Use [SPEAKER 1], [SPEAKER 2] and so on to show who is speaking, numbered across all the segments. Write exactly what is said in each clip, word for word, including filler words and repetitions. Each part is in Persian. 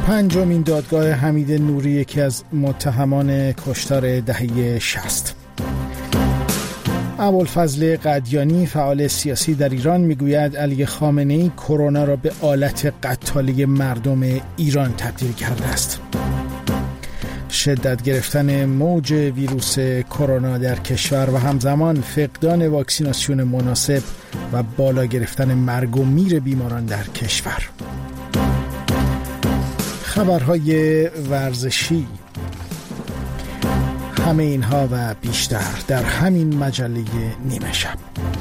[SPEAKER 1] پنجمین دادگاه حمید نوری، یکی از متهمان کشتار دهه شصت. ابوالفضل قدیانی، فعال سیاسی در ایران، میگوید علی خامنه‌ای کرونا را به آلت قتالی مردم ایران تبدیل کرده است. شدت گرفتن موج ویروس کرونا در کشور و همزمان فقدان واکسیناسیون مناسب و بالا گرفتن مرگ و میر بیماران در کشور. خبرهای ورزشی. همه اینها و بیشتر در همین مجله نیمه شب.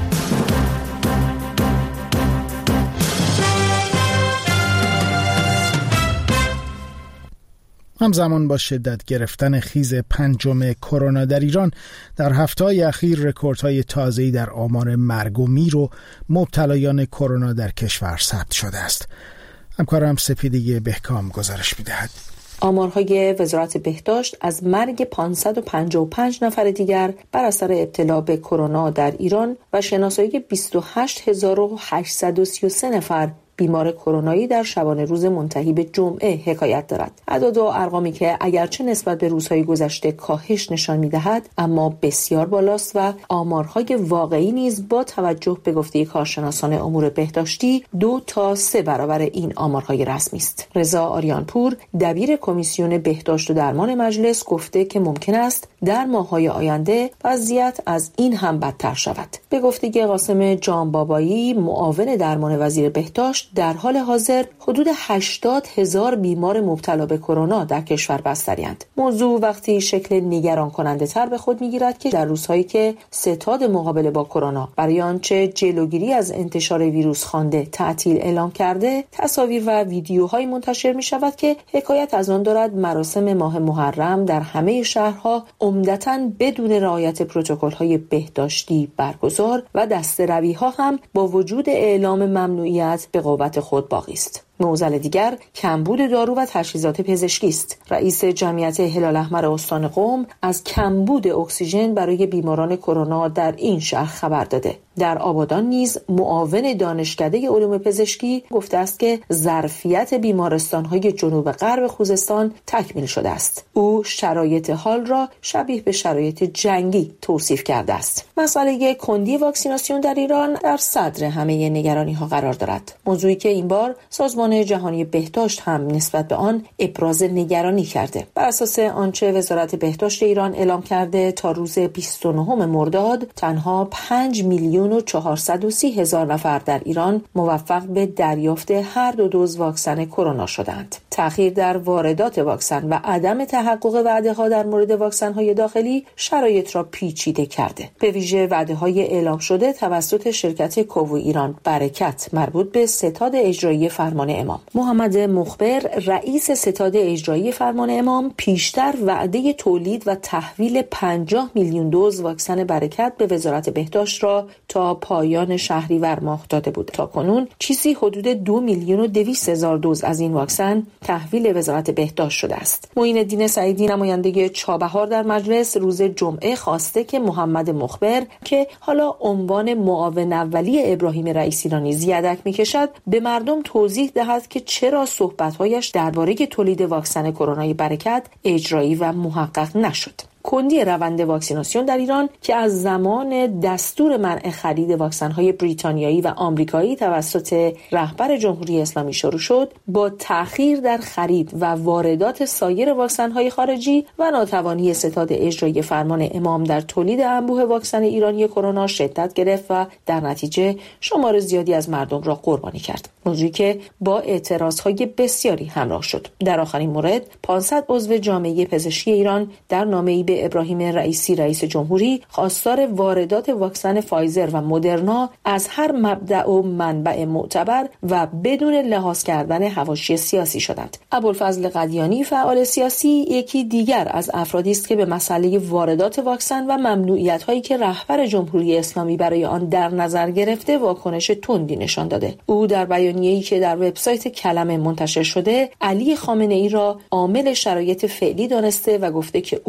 [SPEAKER 1] همزمان با شدت گرفتن خیز پنجم کرونا در ایران، در هفته‌های اخیر رکوردهای تازه‌ای در آمار مرگ و میر و مبتلایان کرونا در کشور ثبت شده است. همکارم سپیدی بهکام گزارش می‌دهد.
[SPEAKER 2] آمارهای وزارت بهداشت از مرگ پانصد و پنجاه و پنج نفر دیگر بر اثر ابتلا به کرونا در ایران و شناسایی بیست و هشت هزار و هشتصد و سی و سه نفر بیمار کرونایی در شبانه روز منتهی به جمعه حکایت دارد. اعداد و ارقامی که اگرچه نسبت به روزهای گذشته کاهش نشان می‌دهد، اما بسیار بالاست و آمارهای واقعی نیز با توجه به گفته کارشناسان امور بهداشتی دو تا سه برابر این آمارهای رسمی است. رضا آریانپور، دبیر کمیسیون بهداشت و درمان مجلس، گفته که ممکن است در ماه‌های آینده وضعیت از این هم بدتر شود. به گفته قاسم جانبابایی، معاون درمان وزیر بهداشت، در حال حاضر حدود هشتاد هزار بیمار مبتلا به کرونا در کشور بستری‌اند. موضوع وقتی شکل نگران کننده تر به خود می‌گیرد که در روزهایی که ستاد مقابله با کرونا برای آنچه جلوگیری از انتشار ویروس خوانده تعطیل اعلام کرده، تصاویر و ویدیوهایی منتشر می‌شود که حکایت از آن دارد مراسم ماه محرم در همه شهرها عمدتاً بدون رعایت پروتکل‌های بهداشتی برگزار و دسته‌روی‌ها هم با وجود اعلام ممنوعیت به قوت خود باقی است. معضل دیگر کمبود دارو و تجهیزات پزشکی است. رئیس جمعیت هلال احمر استان قم از کمبود اکسیژن برای بیماران کرونا در این شهر خبر داده. در آبادان نیز معاون دانشکده علوم پزشکی گفته است که ظرفیت بیمارستان‌های جنوب غرب خوزستان تکمیل شده است. او شرایط حال را شبیه به شرایط جنگی توصیف کرده است. مسئله کندی واکسیناسیون در ایران در صدر همه نگرانی‌ها قرار دارد. موضوعی که این بار سازمان جهانی بهداشت هم نسبت به آن ابراز نگرانی کرده. بر اساس آنچه وزارت بهداشت ایران اعلام کرده، تا روز بیست و نهم مرداد تنها پنج میلیون و چهارصد و سی هزار نفر در ایران موفق به دریافت هر دو دوز واکسن کرونا شدند. تأخیر در واردات واکسن و عدم تحقق وعده‌ها در مورد واکسن‌های داخلی شرایط را پیچیده کرده. به ویژه وعده‌های اعلام شده توسط شرکت کوو ایران برکت مربوط به ستاد اجرایی فرمان امام. محمد مخبر، رئیس ستاد اجرایی فرمان امام، پیشتر وعده تولید و تحویل پنجاه میلیون دوز واکسن برکت به وزارت بهداشت را تا پایان شهریور ماه داده بود. تا کنون چیزی حدود دو میلیون و دویست هزار دوز از این واکسن تحویل وزارت بهداشت شده است. معین الدین سعیدی، نماینده چابهار در مجلس، روز جمعه خواسته که محمد مخبر که حالا عنوان معاون اولی ابراهیم رئیسی را نیز یدک می‌کشد، به مردم توضیح دهد که چرا صحبت‌هایش درباره تولید واکسن کرونای برکت اجرایی و محقق نشد. کندی روند واکسیناسیون در ایران که از زمان دستور منع خرید واکسن‌های بریتانیایی و آمریکایی توسط رهبر جمهوری اسلامی شروع شد، با تأخیر در خرید و واردات سایر واکسن‌های خارجی و ناتوانی ستاد اجرایی فرمان امام در تولید انبوه واکسن ایرانی کرونا شدت گرفت و در نتیجه شمار زیادی از مردم را قربانی کرد. موضوعی که با اعتراضهای بسیاری همراه شد. در آخرین مورد پانصد عضو جامعه پزشکی ایران در نامه‌ای به ابراهیم رئیسی رئیس جمهوری خواستار واردات واکسن فایزر و مدرنا از هر مبدأ و منبع معتبر و بدون لحاظ کردن حواشی سیاسی شدند. ابوالفضل قدیانی، فعال سیاسی، یکی دیگر از افرادی است که به مسئله واردات واکسن و ممنوعیت‌هایی که رهبر جمهوری اسلامی برای آن در نظر گرفته واکنش تندی نشان داده. او در بیانیه‌ای که در وبسایت کلمه منتشر شده، علی خامنه‌ای را عامل شرایط فعلی دانسته و گفته که او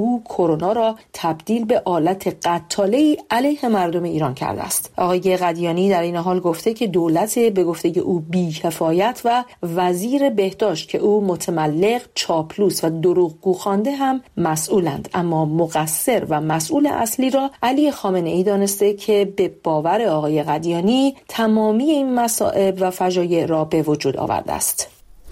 [SPEAKER 2] کرونا را تبدیل به آلت قتالی علیه مردم ایران کرده است. آقای قدیانی در این حال گفته که دولت به گفته او بی‌کفایت و وزیر بهداشت که او متملق، چاپلوس و دروغگو خوانده هم مسئولند، اما مقصر و مسئول اصلی را علی خامنه‌ای دانسته که به باور آقای قدیانی تمامی این مصائب و فجایع را به وجود آورده است.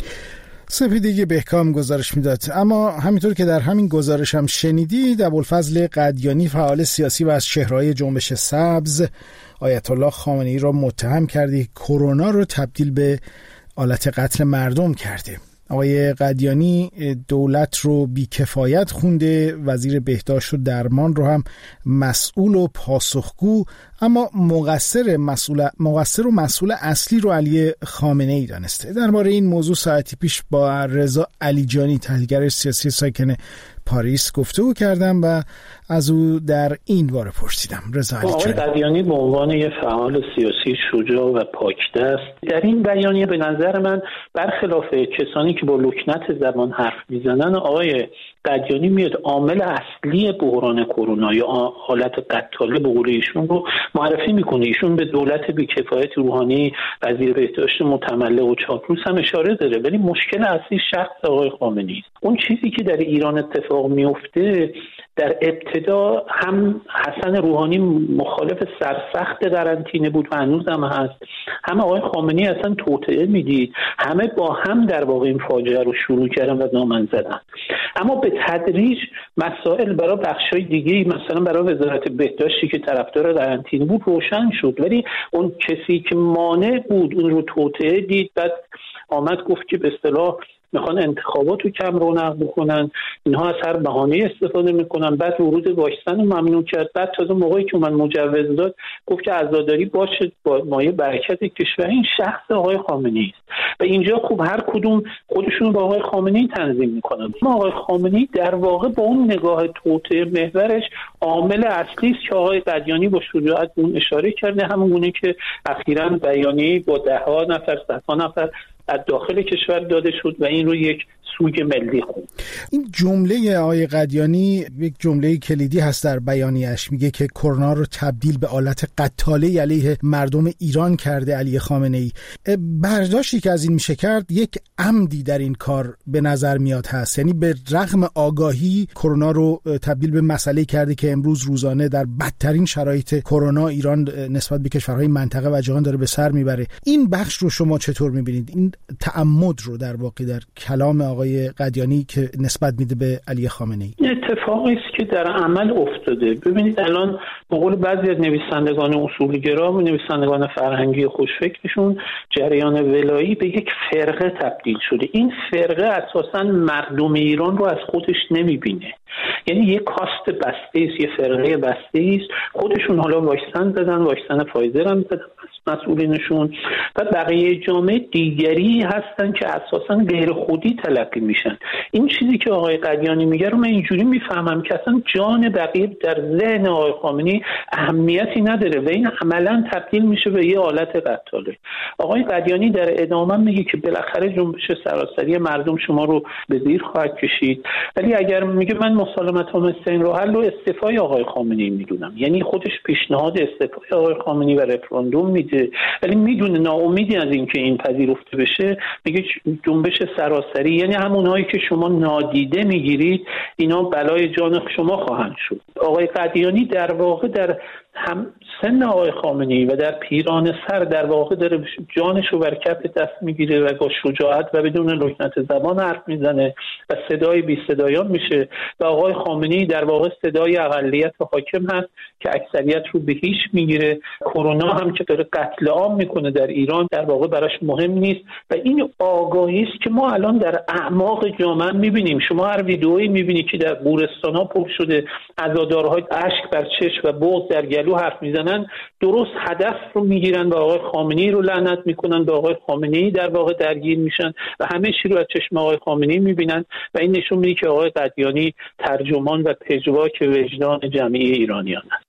[SPEAKER 1] سپیدگی بهکام گزارش میداد. اما همینطور که در همین گزارش هم شنیدید، ابوالفضل قدیانی فعال سیاسی و از چهره‌های جنبش سبز آیت الله خامنه‌ای را متهم کرده کرونا رو تبدیل به آلت قتل مردم کرده. آقای قدیانی دولت رو بی‌کفایت خونده، وزیر بهداشت و درمان رو هم مسئول و پاسخگو، اما مقصر مسئول مقصر و مسئول اصلی رو علی خامنه‌ای دانسته. درباره این موضوع ساعتی پیش با رضا علیجانی، تحلیلگر سیاسی ساکن پاریس، گفتگو کردم و از او در این باره پرسیدم. رضا علیجانی:
[SPEAKER 3] آقای قدیانی به عنوان یک فعال سیاسی شجاع و پاکدست در این بیانیه به نظر من برخلاف کسانی که با لکنت زبان حرف میزنن، آقای قدیانی میاد عامل اصلی بحران کرونا یا حالت قتاله به قول ایشون رو معرفی میکنه. ایشون به دولت بی‌کفایت روحانی، وزیر بهداشت متملق و چاپلوس هم اشاره داره، ولی مشکل اصلی شخص آقای خامنه‌ای است. اون چیزی که در ایران اتفاق میفته، در ابتدا هم حسن روحانی مخالف سرسخت قرنطینه بود و هنوز هم هست، هم آقای خامنه‌ای اصلا توطئه میدید، همه با هم در واقع این فاجعه رو شروع کردن و دامن زدن. اما به تدریج مسائل برای بخشای دیگه، مثلا برای وزارت بهداشتی که طرفدار قرنطینه بود روشن شد، ولی اون کسی که مانع بود اون رو توطئه دید، بعد آمد گفت که به اصطلاح میخوان انتخابات رو کم رونق بکنن، اینها از هر بهانه استفاده میکنن، بعد ورود واکسن رو ممنوع کرد، بعد تازه موقعی که من مجوز داد گفت که عزاداری باشه با مایه برکت کشور. این شخص آقای خامنه‌ای است و اینجا خوب هر کدوم خودشون با آقای خامنه‌ای تنظیم میکنن. ما آقای خامنه‌ای در واقع با اون نگاه توطئه محورش عامل اصلی است که آقای قدیانی با شجاعت اون اشاره کرده، همون گونه که اخیراً بیانیه‌ای با ده ها نفر صدها نفر از داخل کشور داده شد و این رو یک سوگ ملی خوند.
[SPEAKER 1] این جمله آقای قدیانی یک جمله کلیدی هست در بیانیه‌اش، میگه که کرونا رو تبدیل به آلت قتاله علیه مردم ایران کرده علی خامنه‌ای. برداشتی که از این میشه کرد، یک عمدی در این کار به نظر میاد هست، یعنی به رغم آگاهی کرونا رو تبدیل به مسئله کرده که امروز روزانه در بدترین شرایط کرونا ایران نسبت به کشورهای منطقه و جهان داره به سر میبره. این بخش رو شما چطور میبینید؟ این تعمد رو در واقع در کلام آقای قدیانی که نسبت میده به علی خامنه‌ای.
[SPEAKER 3] اتفاقی است که در عمل افتاده. ببینید الان به قول بعضی از نویسندگان اصولگرا و نویسندگان فرهنگی خوشفکرشون، جریان ولایی به یک فرقه تبدیل شده. این فرقه اساساً مردم ایران رو از خودش نمیبینه، یعنی یک کاست بسته است، یه فرقه بسته است. خودشون حالا واکسن زدن، واکسن فایزر هم زدن مسئولینشون، و بقیه جامعه دیگری هستن که اساساً غیر خودی تلقی میشن. این چیزی که آقای قدیانی میگه رو من اینجوری میفهمم که اصلا جان بقیه در ذهن آقای خامنه‌ای اهمیتی نداره و این عملاً تبدیل میشه به یه حالت قتاله. آقای قدیانی در ادامه میگه که بالاخره جنبش سراسری مردم شما رو به زیر خواهد کشید، ولی اگر میگه من مسالمت ها مثل این رو حل و استعفای آقای خامنه‌ای میدونم، یعنی خودش پیشنهاد استعفای آقای خامنه‌ای و رفراندوم میده، ولی میدونه ناامیدی از این که این پذیرفته بشه، میگه جنبش سراسری یعنی همونهایی که شما نادیده میگیرید اینا بلای جان شما خواهند شد. آقای قدیانی در واقع در هم سن آقای خامنه‌ای و در پیران سر در واقع داره جانش رو بر کف دست میگیره و با شجاعت و بدون لکنت زبان حرف میزنه و صدای بی صدایان میشه و آقای خامنه‌ای در واقع صدای اقلیت و حاکم هست که اکثریت رو به هیچ میگیره. کرونا هم که داره قتل عام میکنه در ایران در واقع براش مهم نیست و این آگاهی است که ما الان در اعماق جامعه میبینیم. شما هر ویدئویی میبینید که در گورستان‌ها پر شده، عزادارها اشک بر چشم و بغض در گلو حرف میزنن، درست هدف رو میگیرن و آقای خامنه‌ای رو لعنت میکنن، به آقای خامنه‌ای در واقع درگیر میشن و همه چی رو از چشم آقای خامنه‌ای میبینن و این نشون میده که آقای قدیانی ترجمان و پژواک وجدان جمعی ایرانیان است.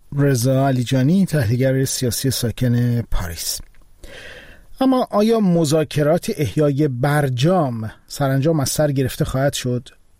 [SPEAKER 1] رضا علیجانی، تحلیلگر سیاسی ساکن پاریس. اما آیا مذاکرات احیای برجام سرانجام از سر گرفته خواهد شد؟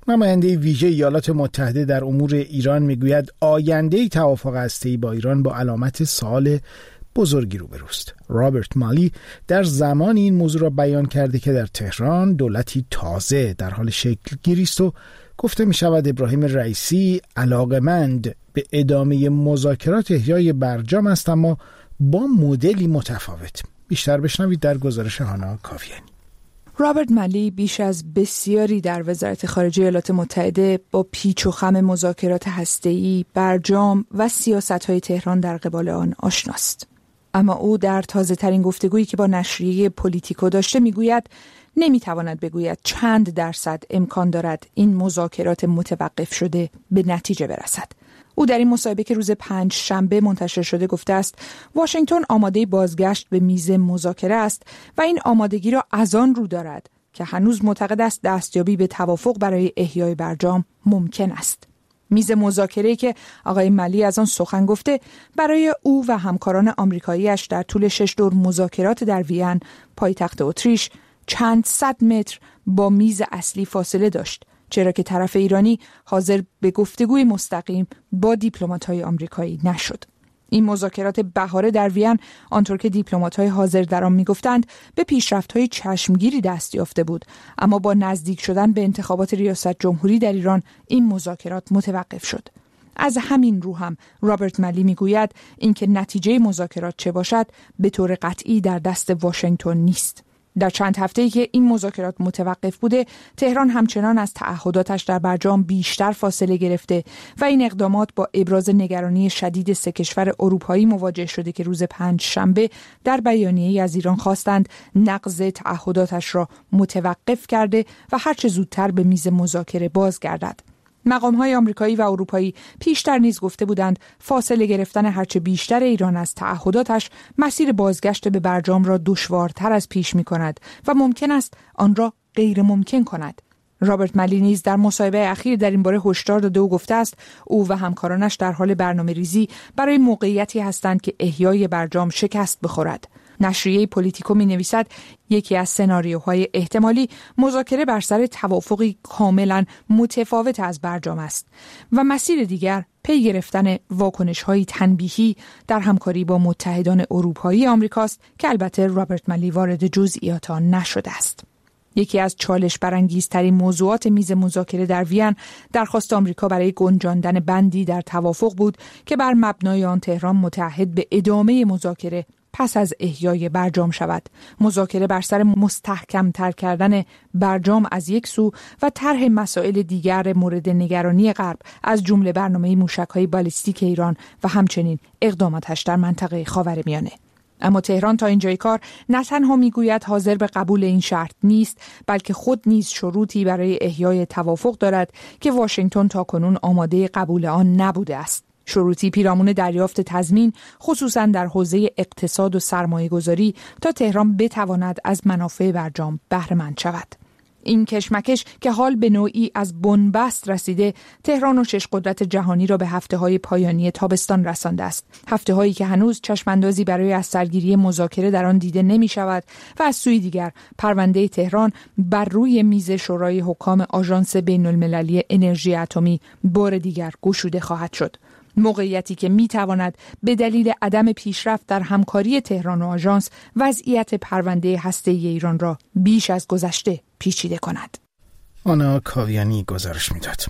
[SPEAKER 1] نماینده ویژه ایالات متحده در امور ایران میگوید آینده توافق هسته‌ای با ایران با علامت سوال بزرگی روبروست. رابرت مالی در زمان این موضوع را بیان کرده که در تهران دولتی تازه در حال شکل گیری است و گفته می شود ابراهیم رئیسی علاقمند به ادامه مذاکرات احیای برجام است، اما با مدلی متفاوت. بیشتر بشنوید در گزارش هانا کاویانی.
[SPEAKER 4] رابرت مالی بیش از بسیاری در وزارت خارجه ایالات متحده با پیچ و خم مذاکرات هسته‌ای، برجام و سیاست‌های تهران در قبال آن آشناست. اما او در تازه‌ترین گفتگویی که با نشریه پولیتیکو داشته میگوید نمیتواند بگوید چند درصد امکان دارد این مذاکرات متوقف شده به نتیجه برسد. او در این مصاحبه که روز پنج شنبه منتشر شده گفته است واشنگتن آماده بازگشت به میز مذاکره است و این آمادگی را از آن رو دارد که هنوز معتقد است دستیابی به توافق برای احیای برجام ممکن است. میز مذاکره‌ای که آقای مالی از آن سخن گفته برای او و همکاران آمریکایی‌اش در طول شش دور مذاکرات در وین، پایتخت اتریش، چند صد متر با میز اصلی فاصله داشت، چرا که طرف ایرانی حاضر به گفتگوی مستقیم با دیپلمات‌های آمریکایی نشد. این مذاکرات بهاره در وین، آنطور که دیپلمات‌های حاضر در آن می‌گفتند، به پیشرفت‌های چشمگیری دست یافته بود، اما با نزدیک شدن به انتخابات ریاست جمهوری در ایران این مذاکرات متوقف شد. از همین رو هم رابرت مالی میگوید اینکه نتیجه مذاکرات چه باشد به طور قطعی در دست واشنگتن نیست. در چند هفته‌ای که این مذاکرات متوقف بوده، تهران همچنان از تعهداتش در برجام بیشتر فاصله گرفته و این اقدامات با ابراز نگرانی شدید سه کشور اروپایی مواجه شده که روز پنج شنبه در بیانیه‌ای از ایران خواستند نقض تعهداتش را متوقف کرده و هرچه زودتر به میز مذاکره بازگردد. مقام‌های آمریکایی و اروپایی پیشتر نیز گفته بودند فاصله گرفتن هرچه بیشتر ایران از تعهداتش مسیر بازگشت به برجام را دشوارتر از پیش می‌کند و ممکن است آن را غیر ممکن کند. رابرت مالی نیز در مصاحبه اخیر در این باره هشدار داده و گفته است او و همکارانش در حال برنامه‌ریزی برای موقعیتی هستند که احیای برجام شکست بخورد. نشریه پولیتیکو می نویسد یکی از سناریوهای احتمالی مذاکره بر سر توافقی کاملا متفاوت از برجام است و مسیر دیگر پی گرفتن واکنش‌های تنبیهی در همکاری با متحدان اروپایی آمریکاست که البته رابرت مالی وارد جزئیات آن نشده است. یکی از چالش برانگیزترین موضوعات میز مذاکره در وین درخواست آمریکا برای گنجاندن بندی در توافق بود که بر مبنای آن تهران متعهد به ادامه مذاکره پس از احیای برجام شود. مذاکره بر سر مستحکم تر کردن برجام از یک سو و طرح مسائل دیگر مورد نگرانی غرب از جمله برنامه موشک‌های بالیستیک ایران و همچنین اقداماتش در منطقه خاورمیانه. اما تهران تا اینجای کار نه تنها میگوید حاضر به قبول این شرط نیست، بلکه خود نیز شروطی برای احیای توافق دارد که واشنگتن تاکنون آماده قبول آن نبوده است. شروطی پیرامون دریافت تضمین خصوصا در حوزه اقتصاد و سرمایه‌گذاری تا تهران بتواند از منافع برجام بهره مند شود. این کشمکش که حال به نوعی از بنبست رسیده، تهران و شش قدرت جهانی را به هفته‌های پایانی تابستان رسانده است. هفته‌هایی که هنوز چشماندازی برای از سرگیری مذاکره در آن دیده نمی‌شود و از سوی دیگر پرونده تهران بر روی میز شورای حکام آژانس بین‌المللی انرژی اتمی بار دیگر گشوده خواهد شد. موقعیتی که میتواند به دلیل عدم پیشرفت در همکاری تهران و آژانس وضعیت پرونده هسته‌ای ایران را بیش از گذشته پیچیده کند.
[SPEAKER 1] آنا کاویانی گزارش میداد.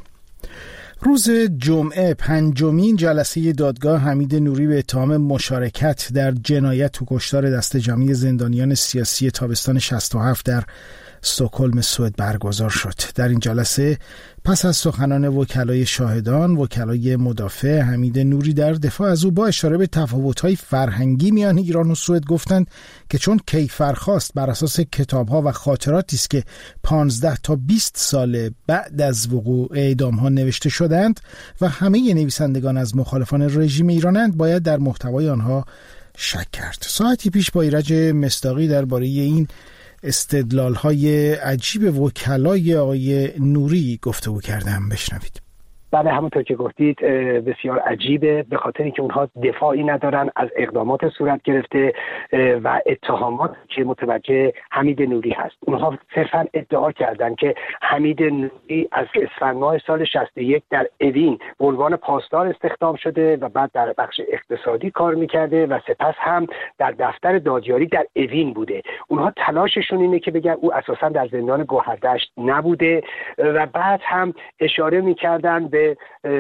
[SPEAKER 1] روز جمعه پنجمین جلسه دادگاه حمید نوری به اتهام مشارکت در جنایت و کشتار دسته جمعی زندانیان سیاسی تابستان شصت و هفت در استکهلم سوئد برگزار شد. در این جلسه پس از سخنان وکلای شاهدان، وکلای مدافع حمید نوری در دفاع از او با اشاره به تفاوت‌های فرهنگی میان ایران و سوئد گفتند که چون کیفرخواست بر اساس کتاب‌ها و خاطراتی است که پانزده تا بیست سال بعد از وقوع اعدام‌ها نوشته شدند و همه نویسندگان از مخالفان رژیم ایرانند، باید در محتوای آنها شک کرد. ساعتی پیش با ایرج مصداقی درباره این استدلال‌های عجیب وکلای آقای نوری گفتگو کردم. بشنوید.
[SPEAKER 5] بله همونطور که گفتید بسیار عجیبه، به خاطر اینکه اونها دفاعی ندارن از اقدامات صورت گرفته و اتهامات که متوجه حمید نوری هست. اونها صرفا ادعا کردن که حمید نوری از اسفند ماه سال شصت و یک در اوین به عنوان پاسدار استخدام شده و بعد در بخش اقتصادی کار میکرده و سپس هم در دفتر دادیاری در اوین بوده. اونها تلاششون اینه که بگن او اساسا در زندان گوهردشت نبوده و بعد هم اشاره میکردن به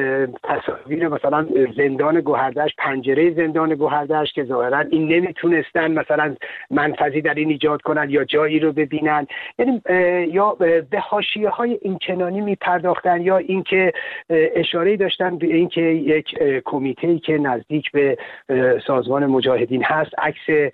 [SPEAKER 5] تصاویر مثلا زندان گوهردشت، پنجره زندان گوهردشت که ظاهرا این نمیتونستن مثلا منفذی در این ایجاد کنن یا جایی رو ببینن، یعنی یا به حاشیه‌های اینچنانی میپرداختن یا اینکه اشاره‌ای داشتن به اینکه یک کمیته‌ای که نزدیک به سازمان مجاهدین هست عکس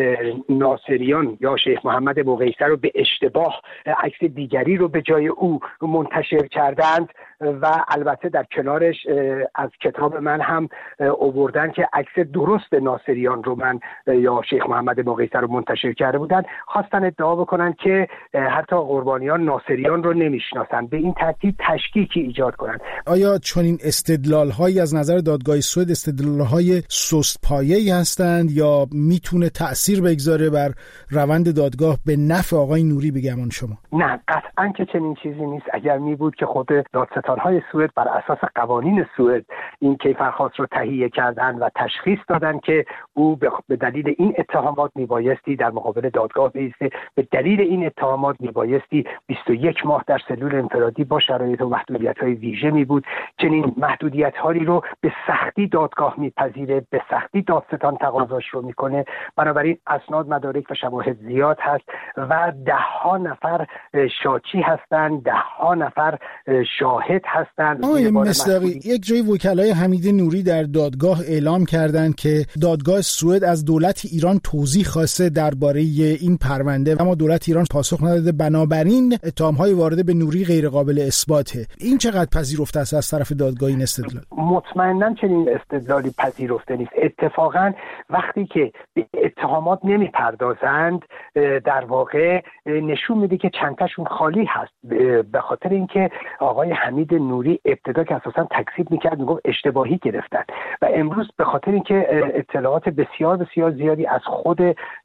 [SPEAKER 5] ناصریان یا شیخ محمد بوقیصر رو به اشتباه عکس دیگری رو به جای او منتشر کردند و البته در کنارش از کتاب من هم آوردن که عکس درست ناصریان رو من یا شیخ محمد بوقیصر رو منتشر کرده بودن. خواستن ادعا بکنن که حتی قربانیان ناصریان رو نمیشناسن، به این ترتیب تشکیکی ایجاد کنن.
[SPEAKER 1] آیا چنین استدلال‌هایی از نظر دادگاه سوئد استدلال‌های سست‌پایه‌ای هستند یا میتونه تأثیر بگذاره بر روند دادگاه به نفع آقای نوری به گمان شما؟
[SPEAKER 5] نه، قطعاً که چنین چیزی نیست. اگر می بود که خود دادستان‌های سوئد بر اساس قوانین سوئد این کیفرخواست رو تهیه کردن و تشخیص دادن که او به دلیل این اتهامات میبایستی در مقابل دادگاه بایسته، به دلیل این اتهامات میبایستی بیست و یک ماه در سلول انفرادی با شرایط و محدودیت‌های ویژه می بود. چنین محدودیت‌هایی رو به سختی دادگاه میپذیره، به سختی دادستان تقاضاش رو میکنه. بنابراین اسناد، مدارک و شواهد زیاد هست و ده ها نفر شاکی هستند، ده ها نفر شاهد هستند.
[SPEAKER 1] آقای مصداقی، یک جای وکلای حمید نوری در دادگاه اعلام کردند که دادگاه سوئد از دولت ایران توضیح خواسته درباره این پرونده، اما دولت ایران پاسخ نداده، بنابراین اتهام‌های وارده به نوری غیر قابل اثباته. این چقدر پذیرفته است از طرف دادگاه این استدلال؟
[SPEAKER 5] مطمئناً چنین استدلالی پذیرفته نیست. اتفاقاً وقتی که به اتهامات نمیپردازند در واقع نشون میده که چندتاشون خالی هست، به خاطر اینکه آقای حمید نوری ابتدا که اساساً تکذیب میکرد میگفت اشتباهی گرفتن و امروز به خاطر اینکه اطلاعات بسیار بسیار زیادی از خود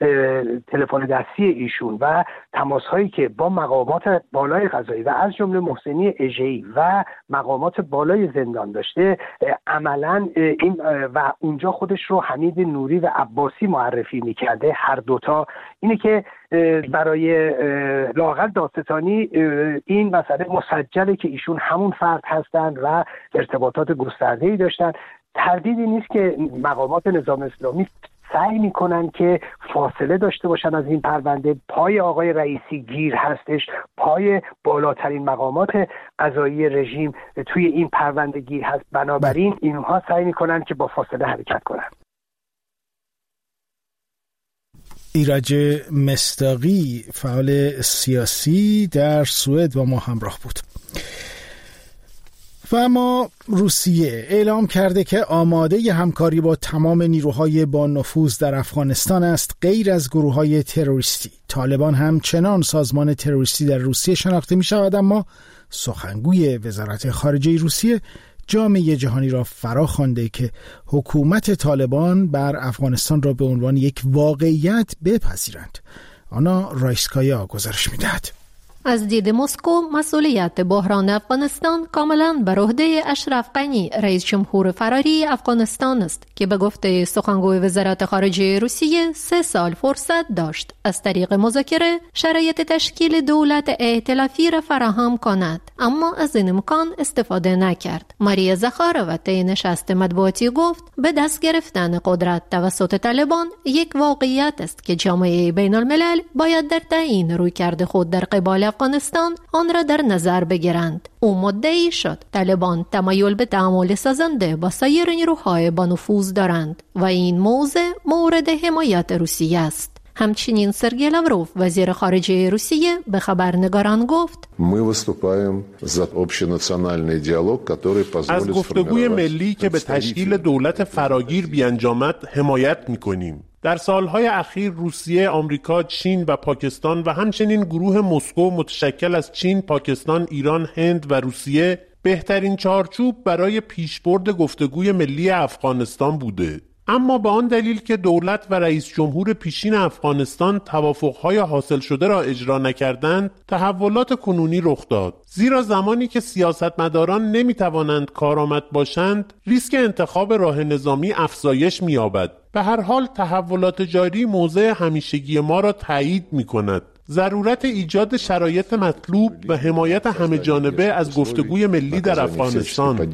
[SPEAKER 5] تلفن دستی ایشون و تماس‌هایی که با مقامات بالای قضایی و از جمله محسنی اژه‌ای و مقامات بالای زندان داشته، عملاً این و اونجا خودش رو حمید نوری و عباسی معرفی میکرده، هر دوتا، اینه که برای لااقل دادستانی این مسئله مسجله که ایشون همون فرد هستن و ارتباطات گسترده‌ای داشتن. تردیدی نیست که مقامات نظام اسلامی سعی میکنن که فاصله داشته باشن از این پرونده. پای آقای رئیسی گیر هستش، پای بالاترین مقامات قضایی رژیم توی این پرونده گیر هست. بنابراین اینها سعی میکنن که با فاصله حرکت کنن.
[SPEAKER 1] ایرج مصداقی، فعال سیاسی در سوئد، با ما همراه بود. و اما روسیه اعلام کرده که آماده همکاری با تمام نیروهای با نفوذ در افغانستان است، غیر از گروه‌های تروریستی. طالبان همچنان سازمان تروریستی در روسیه شناخته می شود، اما سخنگوی وزارت خارجه روسیه جامعه جهانی را فرا خوانده که حکومت طالبان بر افغانستان را به عنوان یک واقعیت بپذیرند. آنا رایسکایا گزارش می‌دهد.
[SPEAKER 6] از دید مسکو مسئولیت بحران افغانستان کاملا بر عهده اشرف غنی، رئیس جمهور فراری افغانستان است که به گفته سخنگوی وزارت خارجه روسیه سه سال فرصت داشت از طریق مذاکره شرایط تشکیل دولت ائتلافی را فراهم کند، اما از این امکان استفاده نکرد. ماریا زخاروا طی نشست مطبوعاتی گفت به دست گرفتن قدرت توسط طالبان یک واقعیت است که جامعه بین الملل باید در تعیین رویکرد خود در قبال افغانستان آن را در نظر بگیرند. او مدعی شد طالبان تمایل به تعامل سازنده با سایر نیروهای با نفوذ دارند و این موضع مورد حمایت روسیه است. همچنین سرگئی لاوروف وزیر خارجه روسیه به خبرنگاران گفت
[SPEAKER 7] از گفتگوی ملی که به تشکیل دولت فراگیر بیانجامد حمایت می‌کنیم. در سالهای اخیر روسیه، آمریکا، چین و پاکستان و همچنین گروه مسکو متشکل از چین، پاکستان، ایران، هند و روسیه بهترین چارچوب برای پیشبرد گفتگوی ملی افغانستان بوده. اما به آن دلیل که دولت و رئیس جمهور پیشین افغانستان توافقهای حاصل شده را اجرا نکردند، تحولات کنونی رخ داد. زیرا زمانی که سیاستمداران نمیتوانند کارآمد باشند، ریسک انتخاب راه نظامی افزایش می‌یابد. به هر حال تحولات جاری موضع همیشگی ما را تایید می‌کند. ضرورت ایجاد شرایط مطلوب و حمایت همه جانبه از گفتگوی ملی در افغانستان.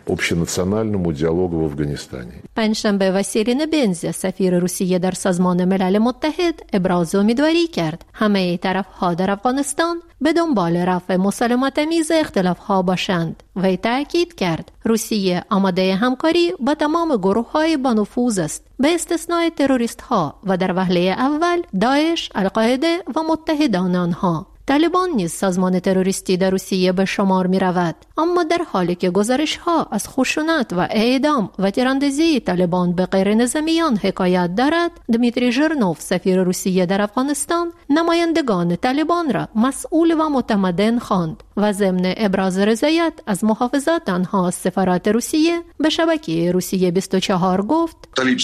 [SPEAKER 6] پنجشنبه واسیلین بنز سفیر روسیه در سازمان ملل متحد ابراز امیدواری کرد همه طرف‌ها در افغانستان به دنبال رفع مسالمت‌آمیز اختلاف‌ها باشند. وی تأکید کرد روسیه آماده همکاری با تمام گروه‌های با نفوذ است به استثنای تروریست‌ها و در وهله اول داعش، القاعده و متحدان آنها. طالبان نیز سازمان تروریستی در روسیه به شمار می رود، اما در حالی که گزارش ها از خشونت و اعدام و تیراندازی طالبان به غیر نظامیان حکایت دارد، دمیتری ژرنوف سفیر روسیه در افغانستان نمایندگان طالبان را مسئول و متمدن خواند و ضمن ابراز رضایت از محافظت آنها از سفارت روسیه به شبکه روسیه بیست و چهار گفت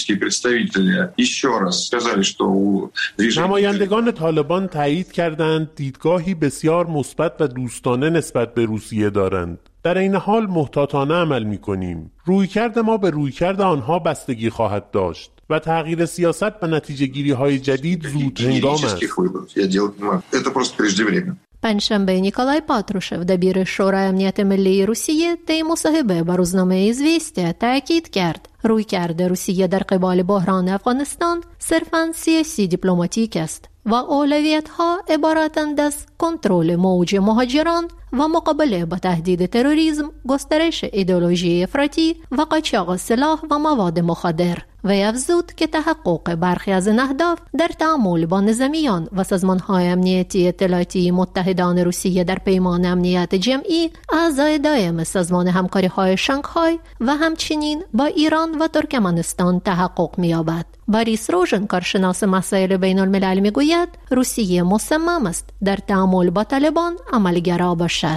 [SPEAKER 7] نمایندگان طالبان تایید کردند دیدگاه دیدگاهی بسیار مثبت و دوستانه نسبت به روسیه دارند. در این حال محتاطانه عمل می‌کنیم. رویکرد ما به رویکرد آنها بستگی خواهد داشت و تغییر سیاست و نتیجه‌گیری‌های جدید زود هنگام است.
[SPEAKER 6] پنجشنبه نیکولای پاتروشف دبیر شورای امنیت ملی روسیه طی مصاحبه با روزنامه ایزویستیا تاکید کرد رویکرد روسیه در قبال بحران افغانستان صرفاً سیاسی دیپلماتیک است و اولویت‌ها عبارتند از کنترل موج مهاجران و مقابله با تهدید تروریسم، گسترش ایدئولوژی افراطی و قاچاق سلاح و مواد مخدر. و افزود که تحقق برخی از این اهداف در تعامل با نظامیان و سازمان‌های امنیتی اطلاعاتی متحدان روسیه در پیمان امنیت جمعی، اعضای دائم سازمان همکاری‌های شانگهای و همچنین با ایران و ترکمنستان تحقق می‌یابد. باریس روژن، کارشناس مسائل بین الملل، میگوید روسیه مصمم است در تعامل با طالبان عملگرا باشد.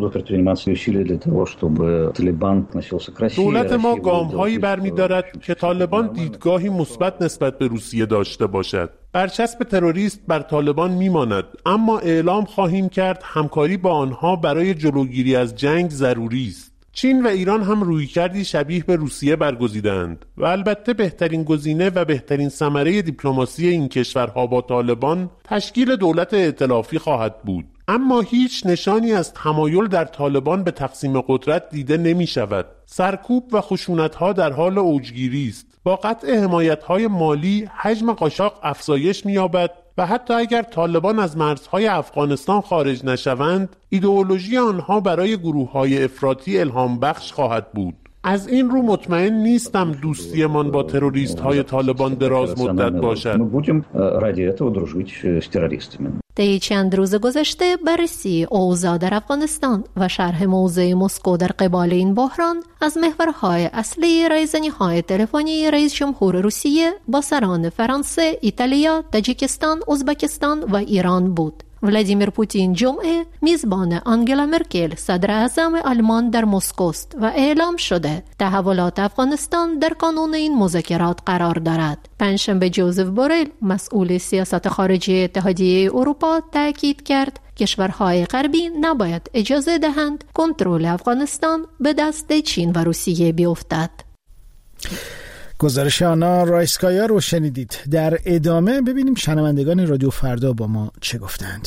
[SPEAKER 7] دولت ما گام‌هایی برمی‌دارد که طالبان دیدگاهی مثبت نسبت به روسیه داشته باشد. برچسب تروریست بر طالبان میماند، اما اعلام خواهیم کرد همکاری با آنها برای جلوگیری از جنگ ضروری است. چین و ایران هم رویکردی شبیه به روسیه برگزیدند و البته بهترین گزینه و بهترین ثمره دیپلماسی این کشورها با طالبان تشکیل دولت ائتلافی خواهد بود. اما هیچ نشانی از تمایل در طالبان به تقسیم قدرت دیده نمی شود. سرکوب و خشونت‌ها در حال اوجگیری است. با قطع حمایت‌های مالی حجم قاچاق افزایش می‌یابد و حتی اگر طالبان از مرزهای افغانستان خارج نشوند، ایدئولوژی آنها برای گروه‌های افراطی الهام بخش خواهد بود. از این رو مطمئن نیستم دوستیمان با تروریست‌های طالبان دراز مدت باشد.
[SPEAKER 6] طی چند روز گذشته بررسی اوضاع در افغانستان و شرح موضع مسکو در قبال این بحران از محورهای اصلی رایزنی‌های تلفنی رئیس جمهور روسیه با سران فرانسه، ایتالیا، تاجیکستان، ازبکستان و ایران بود. ولادیمیر پوتین جمعه میزبان آنگلا مرکل صدر اعظم آلمان در مسکو است و اعلام شده تحولات افغانستان در کانون این مذاکرات قرار دارد. پنجشنبه جوزف بورل، مسئول سیاست خارجی اتحادیه اروپا، تاکید کرد کشورهای غربی نباید اجازه دهند کنترل افغانستان به دست چین و روسیه بیفتد.
[SPEAKER 1] گزارش آنا رایسکایا رو شنیدید. در ادامه ببینیم شنوندگان رادیو فردا با ما چه گفتند.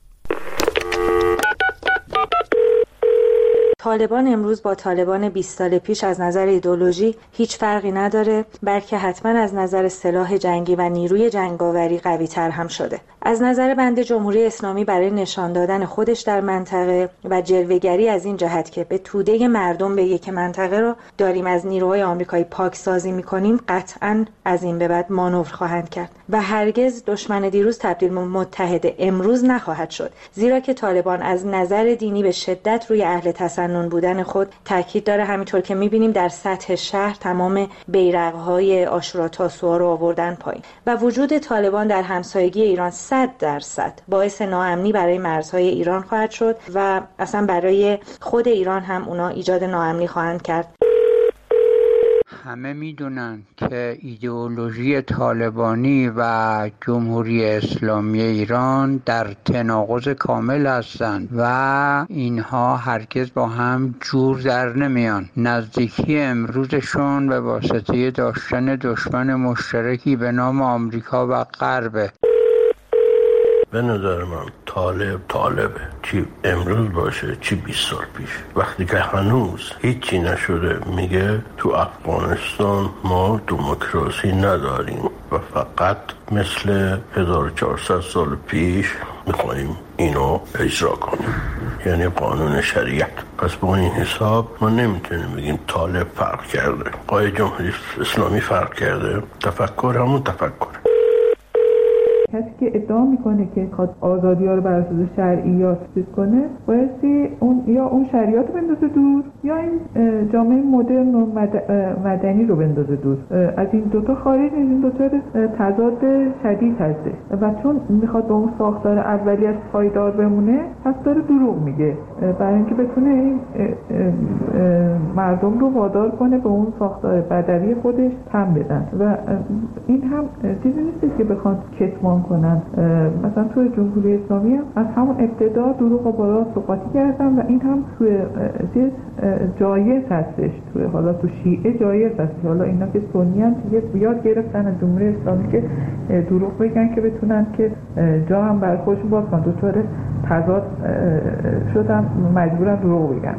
[SPEAKER 8] طالبان امروز با طالبان بیست سال پیش از نظر ایدئولوژی هیچ فرقی نداره، بلکه حتما از نظر سلاح جنگی و نیروی جنگاوری قوی تر هم شده. از نظر بنده جمهوری اسلامی برای نشان دادن خودش در منطقه و جلوه‌گری از این جهت که به توده مردم بگه که منطقه رو داریم از نیروهای آمریکایی پاکسازی می‌کنیم، قطعاً از این به بعد مانور خواهند کرد و هرگز دشمن دیروز تبدیل به متحد امروز نخواهد شد، زیرا که طالبان از نظر دینی به شدت روی اهل تسنن بودن خود تاکید داره. همینطور که می‌بینیم در سطح شهر تمام بیرق‌های عاشورا تاسوعا رو آوردن پایین و وجود طالبان در همسایگی ایران صد درصد باعث ناامنی برای مرزهای ایران خواهد شد و اصلا برای خود ایران هم اونا ایجاد ناامنی خواهند کرد.
[SPEAKER 9] همه میدونن که ایدئولوژی طالبانی و جمهوری اسلامی ایران در تناقض کامل هستند و اینها هرگز با هم جور در نمیان. نزدیکی امروزشون به واسطه داشتن دشمن مشترکی به نام آمریکا و غرب.
[SPEAKER 10] به نظر من طالب طالبه، چی امروز باشه چی بیست سال پیش. وقتی که هنوز هیچی نشده میگه تو افغانستان ما دموکراسی نداریم و فقط مثل هزار و چهارصد سال پیش میخوایم اینو اجرا کنیم، یعنی قانون شریعت. پس با این حساب ما نمیتونیم بگیم طالب فرق کرده، آقای جمهوری اسلامی فرق کرده. تفکر همون تفکر.
[SPEAKER 11] کسی که ادعا میکنه که خواهد آزادی ها رو بر اساس شرعیات چیز کنه، بایستی اون یا اون شرعیات رو بندازه دور یا این جامعه مدرن و مدنی رو بندازه دور. از این دوتا خارج، این دوتا تضاد شدید هستش و چون میخواد به اون ساختار اولیش پایدار بمونه، پس داره دروغ میگه برای اینکه بتونه این مردم رو وادار کنه به اون ساختار بدوی خودش تن بدن و این هم چیزی نیست که بخوان کتمان کنن. مثلا توی جمهوری اسلامی هم از همون ابتدا دروغ و بالا سقاطی کردن و این هم توی چیز جایز هستش، توی حالا تو شیعه جایز هست. حالا اینا که سنی هم دیگه بیاد گرفتن از جمهوری اسلامی که دروغ بگن که بتونن که جا هم برای خودشون باز کنن. دوچار تضاد شدن، مجبورن دروغ بگن.